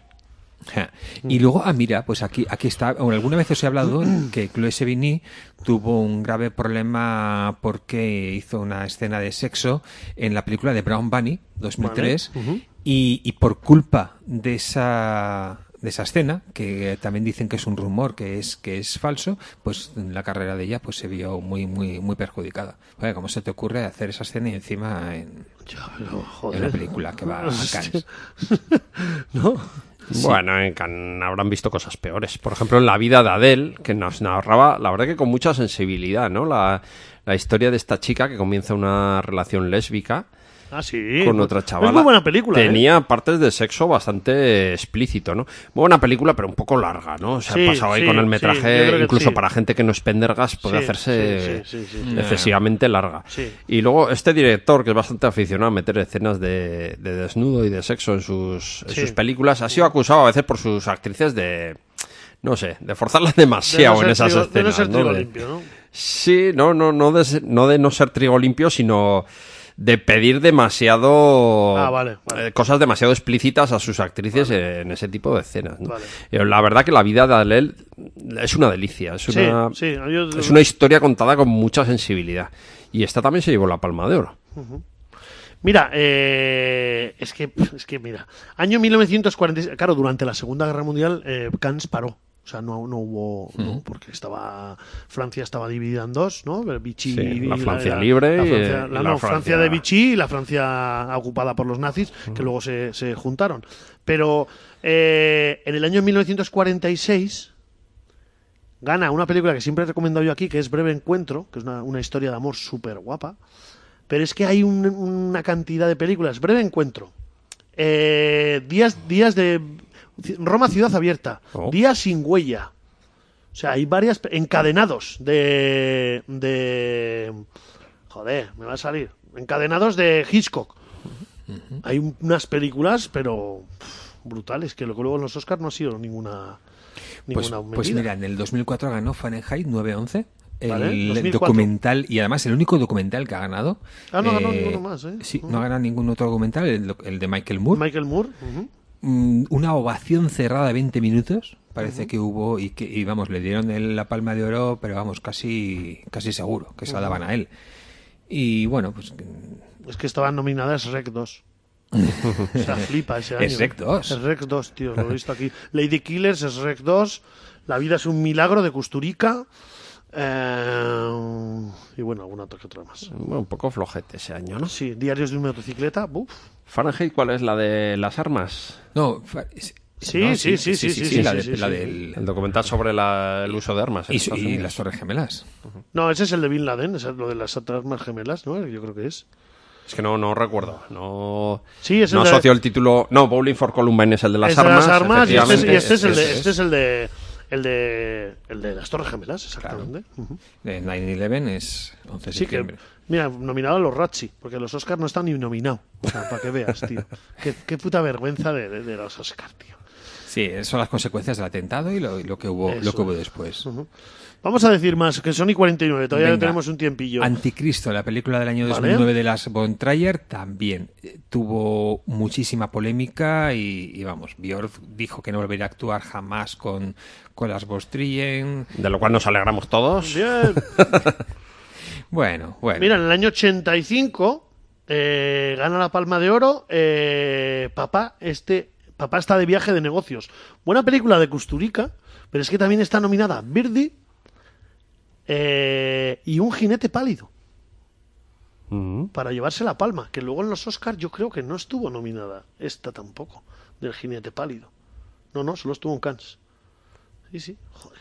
[SPEAKER 3] Y luego, mira, pues aquí está. Bueno, alguna vez os he hablado que Chloë Sevigny tuvo un grave problema porque hizo una escena de sexo en la película de Brown Bunny, 2003, vale. Y por culpa de esa escena, que también dicen que es un rumor, que es falso, pues la carrera de ella pues se vio muy muy muy perjudicada. Oye, ¿cómo se te ocurre hacer esa escena y encima en una película que va a Cannes?
[SPEAKER 1] ¿No?
[SPEAKER 2] Sí. Bueno, en Cannes habrán visto cosas peores. Por ejemplo, en La vida de Adele, que nos narraba, la verdad que con mucha sensibilidad, ¿no? La historia de esta chica que comienza una relación lésbica.
[SPEAKER 1] Ah, sí.
[SPEAKER 2] Con otra chavala.
[SPEAKER 1] Es muy buena película.
[SPEAKER 2] Tenía partes de sexo bastante explícito, ¿no? Muy buena película, pero un poco larga, ¿no? O sea, sí, pasado ahí con el metraje, incluso para gente que no es Pendergast, puede hacerse excesivamente larga. Sí. Y luego este director, que es bastante aficionado a meter escenas de desnudo y de sexo en sus películas, ha sido acusado a veces por sus actrices de... No sé, de forzarlas demasiado en esas escenas.
[SPEAKER 1] De no ser trigo limpio, ¿no?
[SPEAKER 2] Sí, no de no ser trigo limpio, sino... de pedir demasiado cosas demasiado explícitas a sus actrices en ese tipo de escenas, ¿no? La verdad que La vida de Adele es una delicia, es una historia contada con mucha sensibilidad, y esta también se llevó la Palma de Oro.
[SPEAKER 1] Mira, es que mira, año 1946, claro, durante la Segunda Guerra Mundial Cannes paró. O sea, no hubo... No, porque Francia estaba dividida en dos, ¿no? Vichy,
[SPEAKER 2] la Francia libre
[SPEAKER 1] la Francia de Vichy y la Francia ocupada por los nazis, que luego se juntaron. Pero en el año 1946 gana una película que siempre he recomendado yo aquí, que es Breve Encuentro, que es una historia de amor súper guapa. Pero es que hay una cantidad de películas. Breve Encuentro. Días de... Roma ciudad abierta, Día sin huella. O sea, hay varias encadenados de joder, me va a salir. Encadenados de Hitchcock. Hay unas películas, pero brutales, que luego en los Oscars no ha sido ninguna
[SPEAKER 3] pues mira, en el 2004 ganó Fahrenheit 9/11. El documental, y además el único documental que ha ganado.
[SPEAKER 1] No ganó ninguno más, ¿eh?
[SPEAKER 3] Sí, no ha ganado ningún otro documental, el de Michael Moore.
[SPEAKER 1] Michael Moore.
[SPEAKER 3] Una ovación cerrada de 20 minutos parece que hubo, y vamos, le dieron la Palma de Oro, pero vamos, casi seguro que se la daban a él. Y bueno, pues
[SPEAKER 1] es que estaban nominadas Rec 2. O sea, flipa ese año.
[SPEAKER 3] Es Rec 2.
[SPEAKER 1] Es Rec 2, tío, lo he visto aquí. Lady Killers es Rec 2, La vida es un milagro de Kusturica. Y bueno, alguna otra más.
[SPEAKER 2] Un poco flojete ese año, ¿no?
[SPEAKER 1] Sí, Diarios de una motocicleta. Buf.
[SPEAKER 2] Fahrenheit, ¿cuál es? ¿La de las armas?
[SPEAKER 3] No,
[SPEAKER 1] sí,
[SPEAKER 3] la del
[SPEAKER 2] el documental sobre el uso de armas
[SPEAKER 3] y las Torres Gemelas.
[SPEAKER 1] No, ese es el de Bin Laden, ese es lo de las armas gemelas, ¿no? Yo creo que es.
[SPEAKER 2] Es que no recuerdo. No
[SPEAKER 1] asocio
[SPEAKER 2] el título. No, Bowling for Columbine es el de las armas.
[SPEAKER 1] Y este es el de las Torres Gemelas, exactamente.
[SPEAKER 3] Claro. 9/11 es 11 de septiembre.
[SPEAKER 1] Mira, nominado a los Razzie, porque los Oscars no están ni nominados. O sea, para que veas, tío. Qué puta vergüenza de los Oscars, tío.
[SPEAKER 3] Sí, son las consecuencias del atentado y lo que hubo después.
[SPEAKER 1] Vamos a decir más, que son y 49, todavía
[SPEAKER 3] Venga.
[SPEAKER 1] tenemos un tiempillo.
[SPEAKER 3] Anticristo, la película del año 2009 de Lars von Trier, también tuvo muchísima polémica y vamos, Björk dijo que no volvería a actuar jamás con Lars von Trier.
[SPEAKER 2] De lo cual nos alegramos todos.
[SPEAKER 1] Bien.
[SPEAKER 3] Bueno.
[SPEAKER 1] Mira, en el año 85 gana la Palma de Oro Papá está de viaje de negocios. Buena película de Kusturica, pero es que también está nominada Birdie y Un jinete pálido para llevarse la palma, que luego en los Oscars yo creo que no estuvo nominada esta tampoco, del jinete pálido. No, solo estuvo en Cannes. Sí, joder.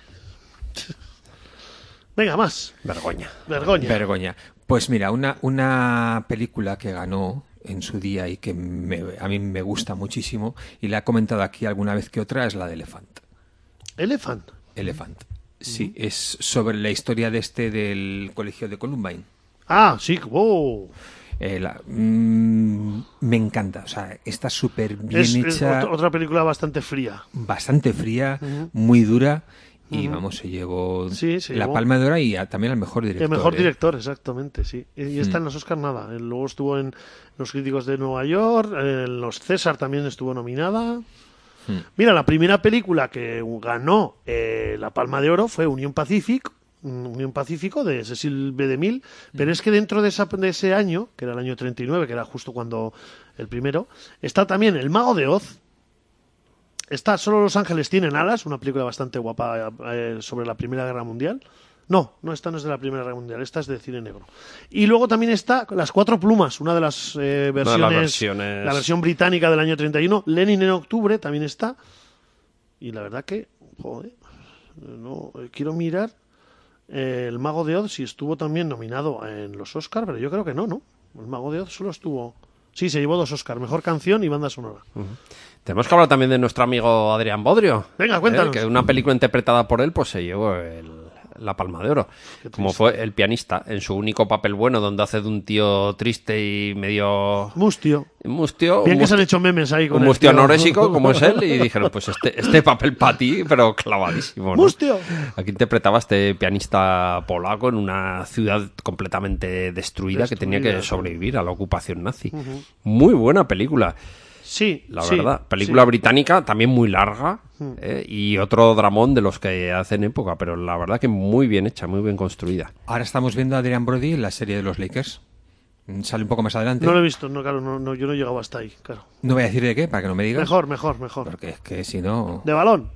[SPEAKER 1] Venga, más.
[SPEAKER 3] Vergoña. Pues mira, una película que ganó en su día y que a mí me gusta muchísimo, y la he comentado aquí alguna vez que otra, es la de Elephant. ¿Elephant? Sí, es sobre la historia del colegio de Columbine.
[SPEAKER 1] Ah, sí, wow.
[SPEAKER 3] Me encanta, o sea, está súper bien hecha.
[SPEAKER 1] Es otra película bastante fría.
[SPEAKER 3] Bastante fría, muy dura. Y vamos, se llevó la Palma de Oro y también al mejor director.
[SPEAKER 1] El mejor director, exactamente, sí. Y está en los Oscars nada. Luego estuvo en Los Críticos de Nueva York, en los César también estuvo nominada. Mira, la primera película que ganó la Palma de Oro fue Unión Pacífico de Cecil B. DeMille, pero es que dentro de ese año, que era el año 39, que era justo cuando el primero, está también El Mago de Oz. Está Solo los ángeles tienen alas, una película bastante guapa sobre la Primera Guerra Mundial. No, esta no es de la Primera Guerra Mundial, esta es de cine negro. Y luego también está Las Cuatro Plumas, una de las versiones, la versión británica del año 31. Lenin en octubre también está. Y la verdad que, joder, no quiero mirar El Mago de Oz si estuvo también nominado en los Oscars, pero yo creo que no. El Mago de Oz solo estuvo... Sí, se llevó 2 Oscars, mejor canción y banda sonora.
[SPEAKER 2] Tenemos que hablar también de nuestro amigo Adrián Bodrio.
[SPEAKER 1] Venga, cuéntanos.
[SPEAKER 2] Que una película interpretada por él, pues se llevó la Palma de Oro. Como fue El pianista, en su único papel bueno, donde hace de un tío triste y medio...
[SPEAKER 1] Mustio.
[SPEAKER 2] Bien
[SPEAKER 1] que se han hecho memes ahí con
[SPEAKER 2] un mustio anorésico, como es él, y dijeron, pues este papel para ti, pero clavadísimo, ¿no?
[SPEAKER 1] ¡Mustio!
[SPEAKER 2] Aquí interpretaba a este pianista polaco en una ciudad completamente destruida que tenía que sobrevivir a la ocupación nazi. Muy buena película.
[SPEAKER 1] Sí,
[SPEAKER 2] la verdad. Película británica, también muy larga, y otro dramón de los que hacen época, pero la verdad que muy bien hecha, muy bien construida.
[SPEAKER 3] Ahora estamos viendo a Adrian Brody en la serie de los Lakers. Sale un poco más adelante.
[SPEAKER 1] No lo he visto, claro, yo no he llegado hasta ahí, claro.
[SPEAKER 3] No voy a decir de qué, para que no me digas.
[SPEAKER 1] Mejor.
[SPEAKER 3] Porque es que si no...
[SPEAKER 1] ¿De balón?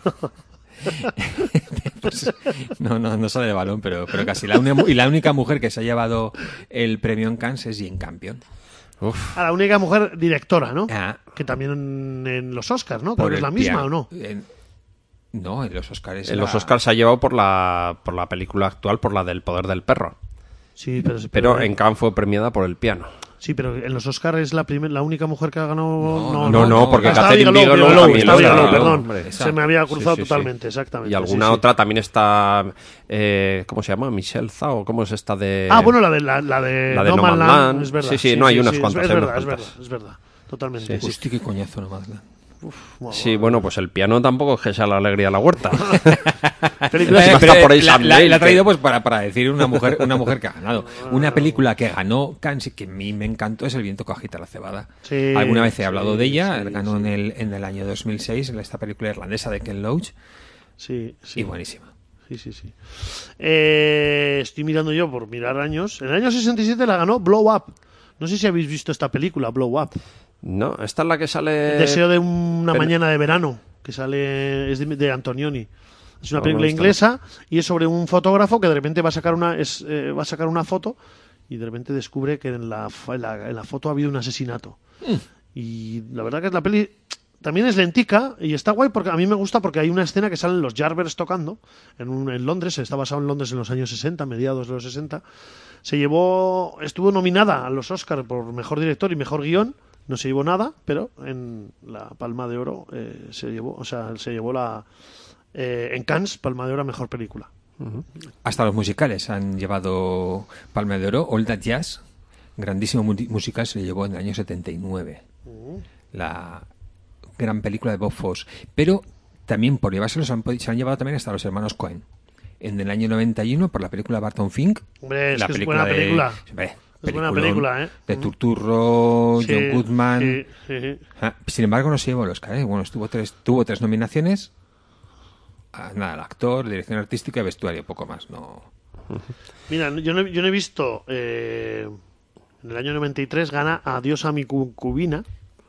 [SPEAKER 3] Pues, no sale de balón, pero casi. Y la única mujer que se ha llevado el premio en Cannes es Jane Campion.
[SPEAKER 1] A la única mujer directora, ¿no?
[SPEAKER 3] Ah.
[SPEAKER 1] Que también en los Oscars, ¿no? Creo que es la misma, ¿o no?
[SPEAKER 3] No, en los Oscars.
[SPEAKER 2] Los Oscars se ha llevado por la película actual, por la del Poder del Perro.
[SPEAKER 1] Sí,
[SPEAKER 2] pero en Cannes fue premiada por El piano.
[SPEAKER 1] Sí, pero en los Oscars es la única mujer que ha ganado...
[SPEAKER 2] No, porque Catherine
[SPEAKER 1] Bigelow
[SPEAKER 2] también
[SPEAKER 1] perdón. Se me había cruzado totalmente, exactamente.
[SPEAKER 2] Y alguna otra también está... ¿cómo se llama? Michelle Zhao, ¿cómo es esta de...?
[SPEAKER 1] Ah, bueno, la de No Man's Land, es verdad.
[SPEAKER 2] Sí, no, hay unas cuantas.
[SPEAKER 1] Es verdad, totalmente.
[SPEAKER 3] Sí. Hostia, qué coñazo No Man's Land.
[SPEAKER 2] Sí, bueno, pues El piano tampoco es que sea la alegría de la huerta.
[SPEAKER 3] La he traído pues para decir una mujer que ha ganado. Una película que ganó Cannes y que a mí me encantó es El viento que agita la cebada.
[SPEAKER 1] Sí,
[SPEAKER 3] alguna vez he hablado de ella, ganó en el año 2006 en esta película irlandesa de Ken Loach.
[SPEAKER 1] Sí.
[SPEAKER 3] Y buenísima.
[SPEAKER 1] Sí. Estoy mirando yo por mirar años. En el año 67 la ganó Blow Up. No sé si habéis visto esta película, Blow Up.
[SPEAKER 2] No, esta es la que sale...
[SPEAKER 1] El deseo de una mañana de verano, que sale es de Antonioni. Es una película inglesa y es sobre un fotógrafo que de repente va a sacar una foto y de repente descubre que en la foto ha habido un asesinato. Y la verdad que la peli también es lentica y está guay porque a mí me gusta porque hay una escena que salen los Yardbirds tocando en Londres, está basado en Londres en los años 60, mediados de los 60. Estuvo nominada a los Oscars por mejor director y mejor guión. No se llevó nada, pero en la Palma de Oro se llevó en Cannes Palma de Oro a mejor película.
[SPEAKER 3] Hasta los musicales han llevado Palma de Oro. All That Jazz, grandísimo musical, se llevó en el año 79. gran película de Bob Fosse. Pero también por llevárselo se han llevado también hasta los hermanos Coen. En el año 91 por la película Barton Fink.
[SPEAKER 1] Hombre, es buena película. Es buena película, ¿eh?
[SPEAKER 3] De Turturro,
[SPEAKER 1] Sí,
[SPEAKER 3] John Goodman.
[SPEAKER 1] sí.
[SPEAKER 3] Sin embargo, no se llevó el Oscar, ¿eh? Bueno, tuvo 3 nominaciones. Nada, el actor, dirección artística y vestuario, poco más. No.
[SPEAKER 1] Mira, yo no he visto... en el año 93 gana Adiós a mi concubina.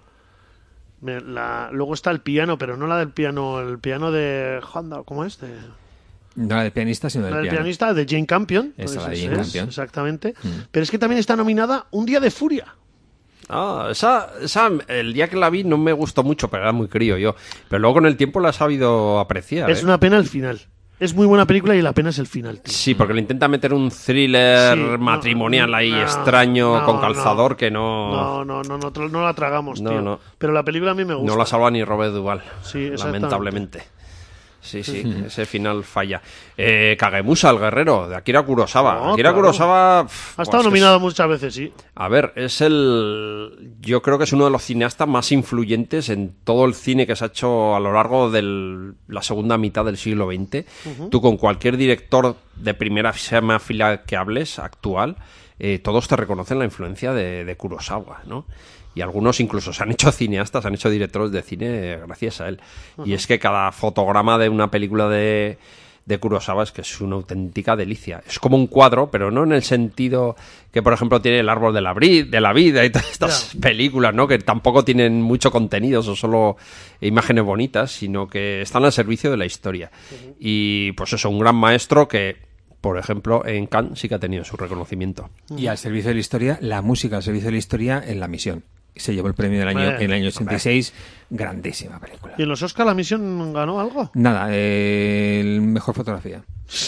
[SPEAKER 1] Luego está el piano, pero no la del piano, el piano de Honda, ¿cómo es?
[SPEAKER 3] No la del pianista, sino
[SPEAKER 1] La
[SPEAKER 3] del
[SPEAKER 1] del
[SPEAKER 3] piano.
[SPEAKER 1] pianista de Jane Campion.
[SPEAKER 3] Esa, la de
[SPEAKER 1] Pues
[SPEAKER 3] Jane Campion.
[SPEAKER 1] Exactamente. Pero es que también está nominada Un día de furia.
[SPEAKER 2] Esa, el día que la vi no me gustó mucho, pero era muy crío yo. Pero luego con el tiempo la he sabido apreciar.
[SPEAKER 1] Es una pena el final. Es muy buena película y la pena es el final, tío.
[SPEAKER 2] Sí, porque le intenta meter un thriller
[SPEAKER 1] Sí,
[SPEAKER 2] matrimonial ahí
[SPEAKER 1] no,
[SPEAKER 2] extraño,
[SPEAKER 1] no,
[SPEAKER 2] con calzador que
[SPEAKER 1] No la tragamos, tío.
[SPEAKER 2] No.
[SPEAKER 1] Pero la película a mí me gusta.
[SPEAKER 2] no la salva ni Robert Duvall,
[SPEAKER 1] Sí, exactamente.
[SPEAKER 2] lamentablemente. Sí, ese final falla. Kagemusa, el guerrero, de Akira Kurosawa.
[SPEAKER 1] No,
[SPEAKER 2] Akira
[SPEAKER 1] claro.
[SPEAKER 2] Kurosawa...
[SPEAKER 1] Ha estado nominado muchas veces, sí.
[SPEAKER 2] A ver, yo creo que es uno de los cineastas más influyentes en todo el cine que se ha hecho a lo largo de la segunda mitad del siglo XX. Tú con cualquier director de primera fila que hables, actual, todos te reconocen la influencia de Kurosawa, ¿no? Y algunos incluso se han hecho cineastas, se han hecho directores de cine gracias a él. Y es que cada fotograma de una película de Kurosawa es que es una auténtica delicia. Es como un cuadro, pero no en el sentido que, por ejemplo, tiene El árbol de la vida y todas estas películas, ¿no? Que tampoco tienen mucho contenido, son solo imágenes bonitas, sino que están al servicio de la historia. Y pues eso, un gran maestro que, por ejemplo, en Cannes sí que ha tenido su reconocimiento.
[SPEAKER 3] Y al servicio de la historia, la música al servicio de la historia en La Misión. Se llevó el premio en el año 86. Grandísima película.
[SPEAKER 1] ¿Y en los Oscar la misión ganó algo?
[SPEAKER 3] Nada, el mejor fotografía.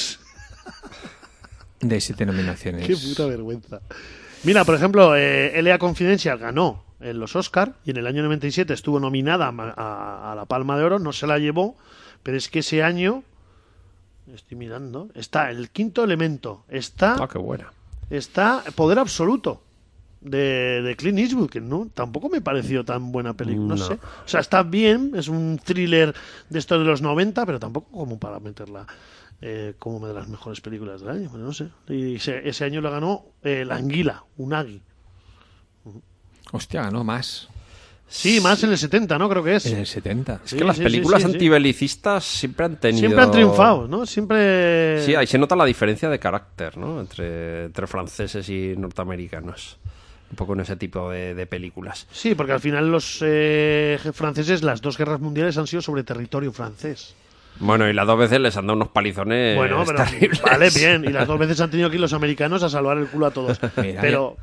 [SPEAKER 3] De 7 nominaciones.
[SPEAKER 1] Qué puta vergüenza. Mira, por ejemplo, L.A. Confidential ganó en los Oscar y en el año 97 estuvo nominada a la Palma de Oro, no se la llevó, pero es que ese año, estoy mirando, está El quinto elemento,
[SPEAKER 2] Qué buena.
[SPEAKER 1] está Poder absoluto de Clint Eastwood, que no, tampoco me pareció tan buena película, no sé. O sea, está bien, es un thriller de estos de los 90, pero tampoco como para meterla como una de las mejores películas del año, pero no sé. Y ese año lo ganó La Anguila, Unagi.
[SPEAKER 3] Hostia, ganó más.
[SPEAKER 1] Sí, más en el 70, ¿no? Creo que es.
[SPEAKER 3] En el 70.
[SPEAKER 2] Es que las películas antibelicistas siempre han tenido...
[SPEAKER 1] Siempre han triunfado, ¿no? Siempre...
[SPEAKER 2] Sí, ahí se nota la diferencia de carácter, ¿no? Entre franceses y norteamericanos. Un poco en ese tipo de películas.
[SPEAKER 1] Sí, porque al final los franceses, las 2 guerras mundiales han sido sobre territorio francés.
[SPEAKER 2] Bueno, y las 2 veces les han dado unos palizones terribles.
[SPEAKER 1] Vale, bien. Y las 2 veces han tenido que ir los americanos a salvar el culo a todos.
[SPEAKER 3] Mira,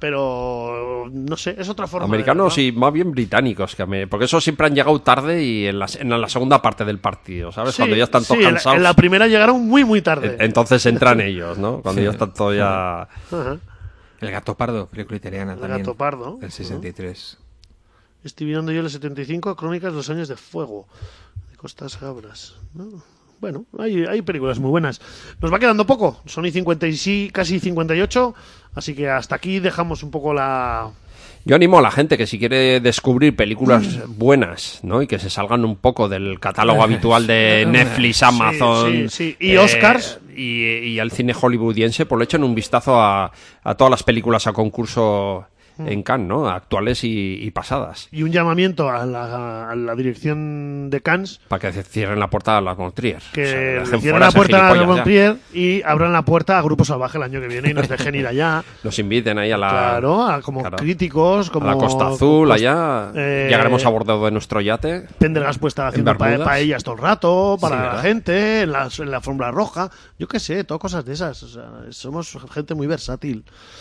[SPEAKER 1] pero no sé, es otra forma.
[SPEAKER 2] Americanos y más bien británicos, porque esos siempre han llegado tarde y en la segunda parte del partido, ¿sabes?
[SPEAKER 1] Sí,
[SPEAKER 2] cuando ya están todos cansados.
[SPEAKER 1] En la primera llegaron muy, muy tarde.
[SPEAKER 2] Entonces entran ellos, ¿no? Cuando ya están todos ya...
[SPEAKER 1] Ajá.
[SPEAKER 3] El gato pardo, película italiana también.
[SPEAKER 1] El gato pardo.
[SPEAKER 3] El 63.
[SPEAKER 1] Estoy mirando yo el 75, Crónicas de los años de fuego, de Costas Gabras, ¿no? Bueno, hay películas muy buenas. Nos va quedando poco, son y 50 y sí, casi 58, así que hasta aquí dejamos un poco la...
[SPEAKER 2] Yo animo a la gente que si quiere descubrir películas buenas, ¿no? Y que se salgan un poco del catálogo habitual de Netflix, Amazon...
[SPEAKER 1] Sí. Y Oscars.
[SPEAKER 2] Y al cine hollywoodiense, pues le echen un vistazo a todas las películas a concurso en Cannes, ¿no? Actuales y pasadas.
[SPEAKER 1] Y un llamamiento a la dirección de Cannes
[SPEAKER 2] para que cierren la puerta a la von Trier.
[SPEAKER 1] Que cierren la puerta a la von Trier y abran la puerta a Grupo Salvaje el año que viene y nos dejen ir allá.
[SPEAKER 2] Nos inviten ahí a la...
[SPEAKER 1] Claro, como críticos, como...
[SPEAKER 2] A la Costa Azul, allá. Llegaremos a bordo de nuestro yate.
[SPEAKER 1] Pendergas puesta haciendo paellas todo el rato para la gente, en la alfombra roja. Yo qué sé, todo cosas de esas. O sea, somos gente muy versátil.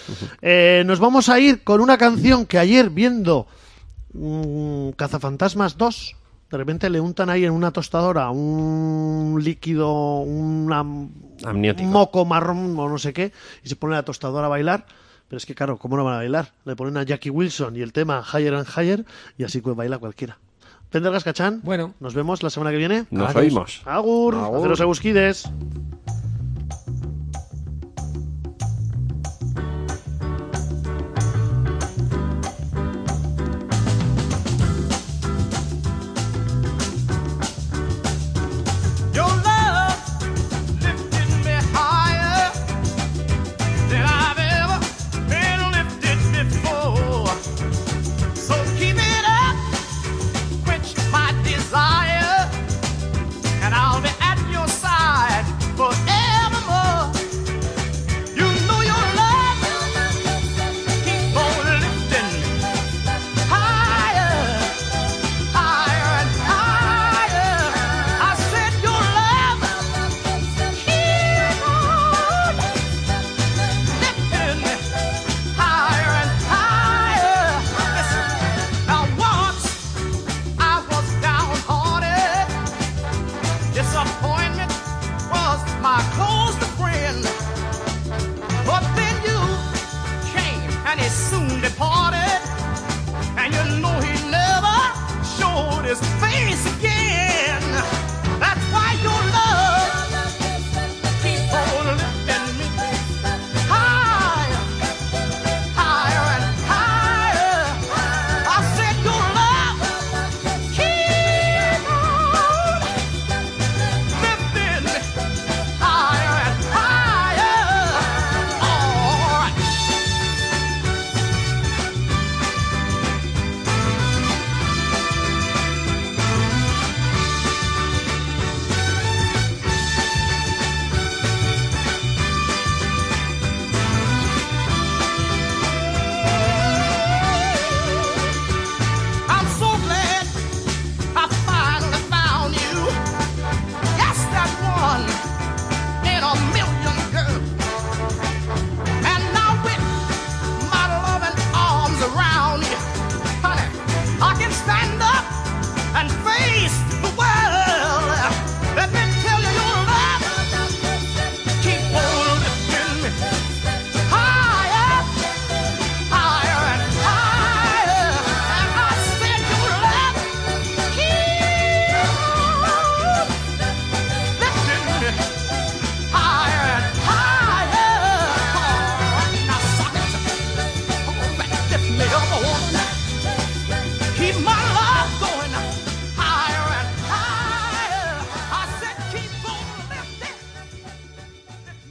[SPEAKER 1] Nos vamos a ir con una canción que ayer viendo Cazafantasmas 2, de repente le untan ahí en una tostadora un líquido, un moco marrón o no sé qué, y se pone la tostadora a bailar. Pero es que claro, ¿cómo no van a bailar? Le ponen a Jackie Wilson y el tema Higher and Higher y así pues baila cualquiera. Pendergas Cachán,
[SPEAKER 3] bueno,
[SPEAKER 1] nos vemos la semana que viene.
[SPEAKER 2] Nos oímos.
[SPEAKER 1] Agur. Haceros agusquides.